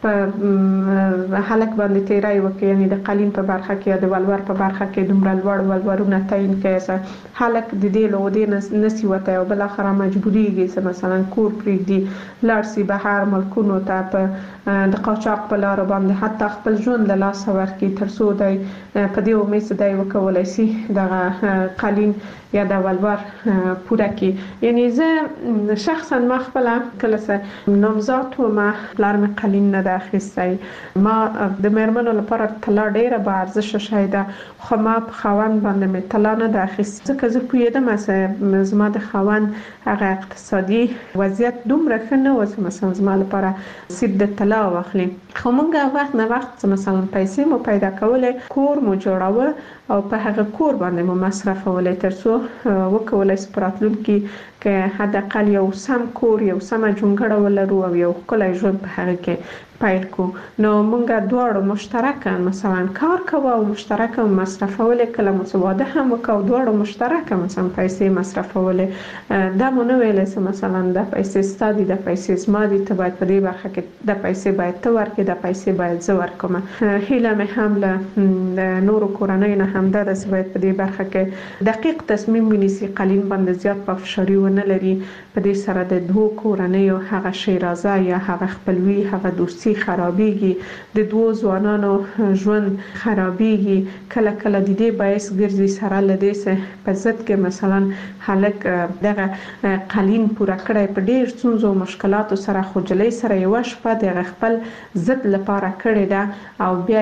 په هلک باندې تیرای وکړي، یعنی د قالین په برخه کې یا د ولور په برخه کې دومره لوړ ولورونه تعیین کړي، هلک د دې له ودې نسی وته او بل اخر مجبوریږي چې مثلا کور پرېږدي، لاړ شي بهر ملکونو ته په د قاچاق په لار باندې حتی خپل ژوند له لاسه ورکړي، ترڅو دی په دې امید چې دی وکولای شي دغه قالین یا د ولور پوره کړي. یعنی زه شخصا ما خپل کله چې نامزاد وم پلار مې قالین نه ده اخیستی، ما د میرمنو لپاره طلا ډیره با ارزښت شی ده، خو ما په خاوند باندې مې طلا نه ده اخیستې ځکه زه پوهېدم چې زما د خاوند هغه اقتصادي وضعیت دومره ښه نه و چې مثلا زما لپاره سیب د طلا واخلي. خو موږ وخت نه وخت مثلا پیسې مو پیدا کولې، کور مو جوړاوه او په هغه کور باندې مو مصرفولې ترڅو وکولای شو په راتلونکي که حداقل یو سم کور، یو سمه جونګړه ولرو او یو ښکلی ژوند په هغه کې پیل کو. نو مونږ دواړو مشترکاً مثلا کار کوو او مشترکاً مصرفولې، کله مو څه واده هم وکړو دواړو مشترکاً مثلا پیسې مصرفولې. دا مو نه ویلی چې مثلا د پیسې ستا دي، د پیسې زما دي، ته باید په دې برخه کې د پیسې باید ته ورکړې، د پیسې باید زه ورکوم. هیله مې هم له نورو کورنیو نه همدا ده چې باید په دې برخه کې دقیق تصمیم ونیسي، قلین باندې زیات پافشاري ونه لري. په دې سره د دوو کورنیو هغه شیرازه یا هغه خپلوي، هغه دوستي خرابېږي، د دوو ځوانانو ژوند خرابېږي. کله کله د دې باعث ګرځي سره له دې چې په ضد کې مثلا هلک دغه قلین پوره کړی په ډېر ستونزو او مشکلاتو سره، خو جلۍ سره یوه شپه د خپل ضد لپاره کړې ده او بیا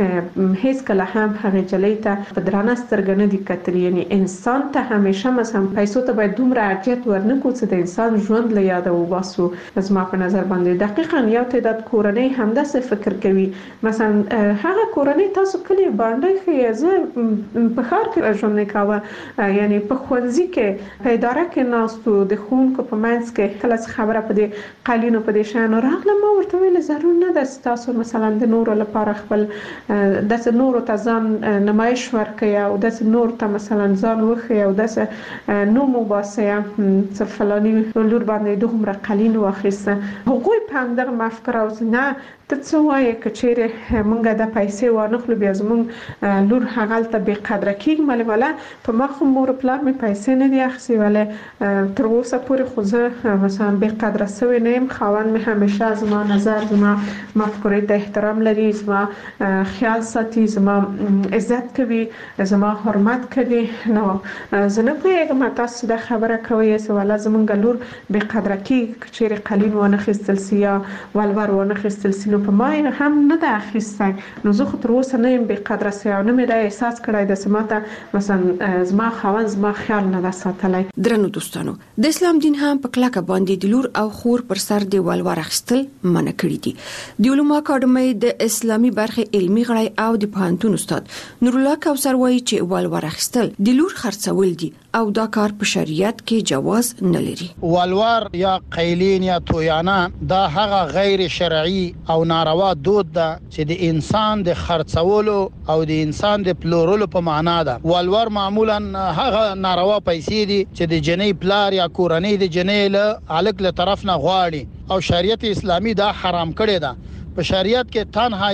هیڅ کله هم هغې جلۍ ته په درانه سترګه نه دي کتلي. یعنې انسان ته همیشه مثلا پیسو ته باید دومره ارجحیت ورنکړو چې د انسان ژوند له یاده وباسو. زما په نظر باندې دقیقاً یو تعداد کورنۍ همداسې فکر کوي. مثلا هغه کورنۍ تاسو کلی باندې ښه زه په ښار کې ژوند نه کاوه، یعنی په ښوونځي کې په اداره کې ناستو، د ښوونکو په منځ کې کله خبره په دې قالینو په دې شیانو راغله، ما ورته ویل ضرور نه ده چې تاسو مثلا د نورو لپاره خپل داسې نورو ته ځان نمایش ورکړئ او داسې نورو ته مثلا ځان وښیئ او داسې نوم وباسئ چې فلاني لور باندې دومره قالین واخیسته. هغوی په همدغه مفکوره نه ته څه وایې که چیرې مونږ د پیسې وانخلو بیا زمونږ لور هغلته بې قدره کېږي. ماله په ما خو مور پلار مې پیسې نه دي اخیستې، ولې تر اوسه پورې خو زه مثلا بې قدره سوې نه یم. خاوند مې همیشه زما نظر، زما مفکورې ته احترام لري، زما خیال ساتي، زما عزت کوي، زما حرمت کوي. نو زه نه پوهېږم تاسو دا خبره کوئ چې والا زمونږ لور بې قدره کېږي که چیرې قلین وانخیستل سي یا ولور وانخیستل سي. نو په ما هم نه ده اخیستی. نو زه خو تر اوسه نه یم بې قدره سوی او نه مې دا احساس کړی ده چې ما ته مثلا زما خاوند زما خیال نه ده ساتلی. درنو دوستانو، د اسلام دین هم په کلکه باندې د لور او خور پر سر د ولور اخیستل منع کړي دي. د علومو اکاډمۍ د اسلامي برخې علمي غړی او د پوهنتون استاد نور الله کوثر وایي چې ولور اخیستل د لور خرڅول دي او دا کار په شریعت کې جواز نه لري. ولور یا قیلین یا تویانه دا هغه غیر شرعي او ناروا دود ده چې د انسان د خرڅولو او د انسان د پلورلو په معنا ده. ولور معمولا هغه ناروا پیسې دي چې د جنۍ پلار یا کورنۍ د جنۍ له الګ له طرف نه غواړي او شریعت اسلامي دا حرام کړی ده. په شریعت کې تنها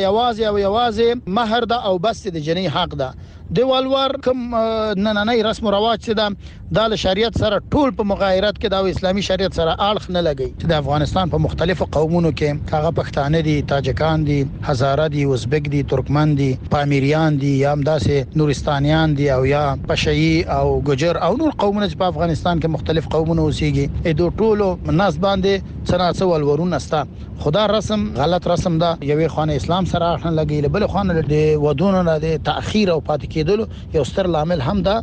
یوازې مہر ده او بس د جنۍ حق ده. د ولور کوم نننۍ رسم او رواج چې دا د شریعت سره ټول په مغایرت کې د اسلامي شریعت سره اړخ نه لګي. چې د افغانستان په مختلفو قومونو کې هغه پښتانه دي، تاجکان دي، هزاره دي، ازبک دي، ترکمن دي، پامیریان دي، یا همداسې نورستانیان دي او یا پشهي او ګجر او نور قومونه چې په افغانستان کې مختلف قومونه اوسېږي. دوی ټول ناس باندې څنګه ولورونه ستا. خدا رسم غلط رسم ده. یوې خانه اسلام سره اړخ نه لګي، بل خانه د ودونو نه د تاخير او پاتې کېدلو یو ستر لامل هم ده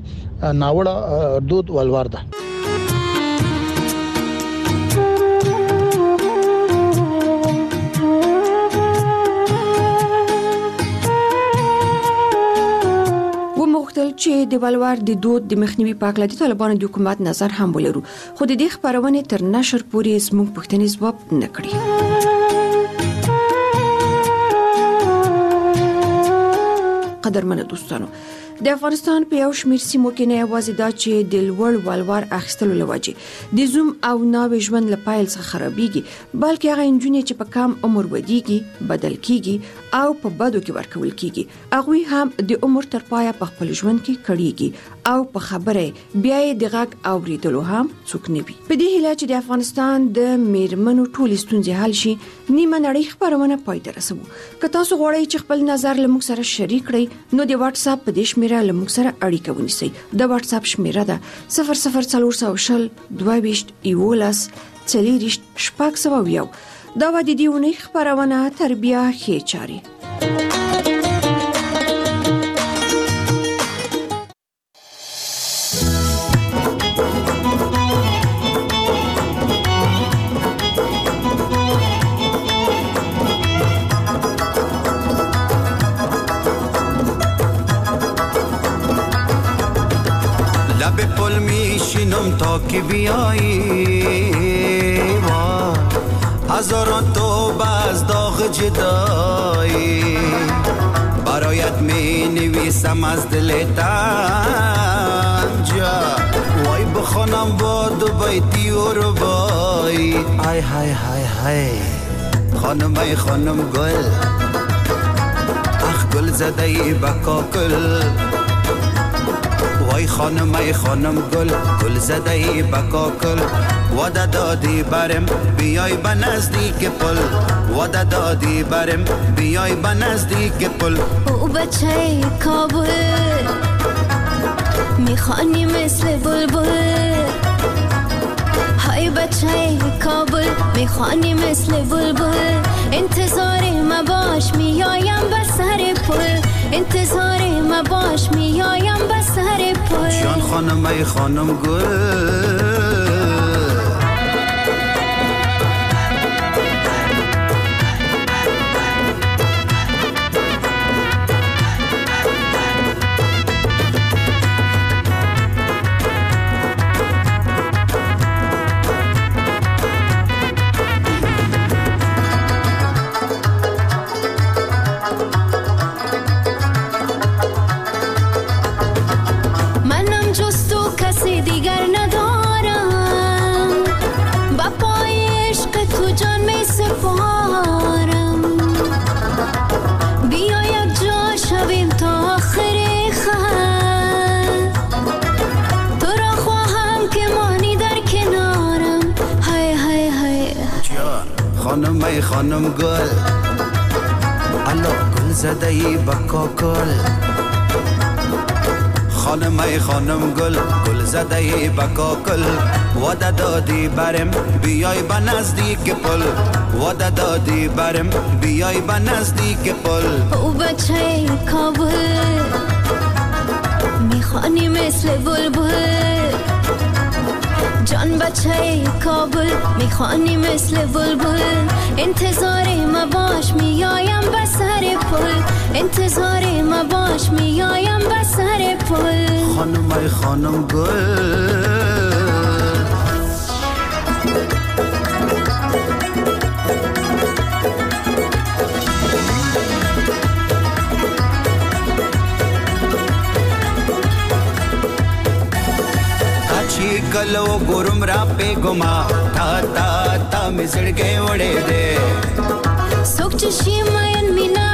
ناوړه دود ولور ده. چې د ولور د دود د مخنیوي په اړه د طالبانو د حکومت نظر هم ولرو، خو د دې خبرونه تر نشر پورې زموږ پښتني ځواب نه کړی. قدرمن دوستانو، د افغانستان په یو شمېر سیمو کې نه یوازې دا چې د لوړ ولور اخیستلو لوجې د زوم او ناوې ژوند له پیل څخه خرابېږي، بلکې هغه نجونې چې په کم عمر ودیږي، بدل کیږي او په بدو کې ورکول کیږي، هغوی هم د عمر تر پایه په خپل ژوند کې کړيږي او په خبره بیا د غږ اوریدلو هم څوک نه وي. په دې هیله چې د افغانستان د میرمنو ټول ستونزې حل شي، نیمه نړۍ خبرونه پای ته رسوو. که تاسو غواړئ چې خپل نظر له موږ سره شریک کړئ، نو د واتس اپ په دې شمیره له موږ سره اړیکه ونیسئ. د واتس اپ شمیره ده 00400 22 11 40 601. دا و د دې ونې خبرونه تربیه ښې چاري. ببینم تا که بیایی هزاران توبه از داغ جدایی برایت می نویسم از دل تنجا وای بخونم با دو بیتی و ربایی های های های های خانم ای خانم گل اخ گل زده ای بکاکل وای خانم ای خانم گل گل زده ای بکاکل وعده دادی برم بیای به نزدیک پل وعده دادی برم بیای به نزدیک پل او بچه کابل میخوانی مثل بلبل های بچه کابل میخوانی مثل بلبل انتظار ما باش میایم به سر پل انتظار ما باش میایم به سر پل جان خانم ای خانم گل خانم ای خانم گل الله گل زده ای بکاکل خانم ای خانم گل گل زده ای بکاکل وعده دادی برم بیای به نزدیک پل وعده دادی برم بیای به نزدیک پل او بچه کابل میخوانی مثل بلبل جان بچه کابل میخوانی مثل بلبل انتظار ما باش میایم به سر پل انتظار ما باش میایم به سر پل خانم ای خانم گل कलो गुरुम रापे गुमा था ता ता मिसड़ के उड़े दे सुख चशी मयन मीना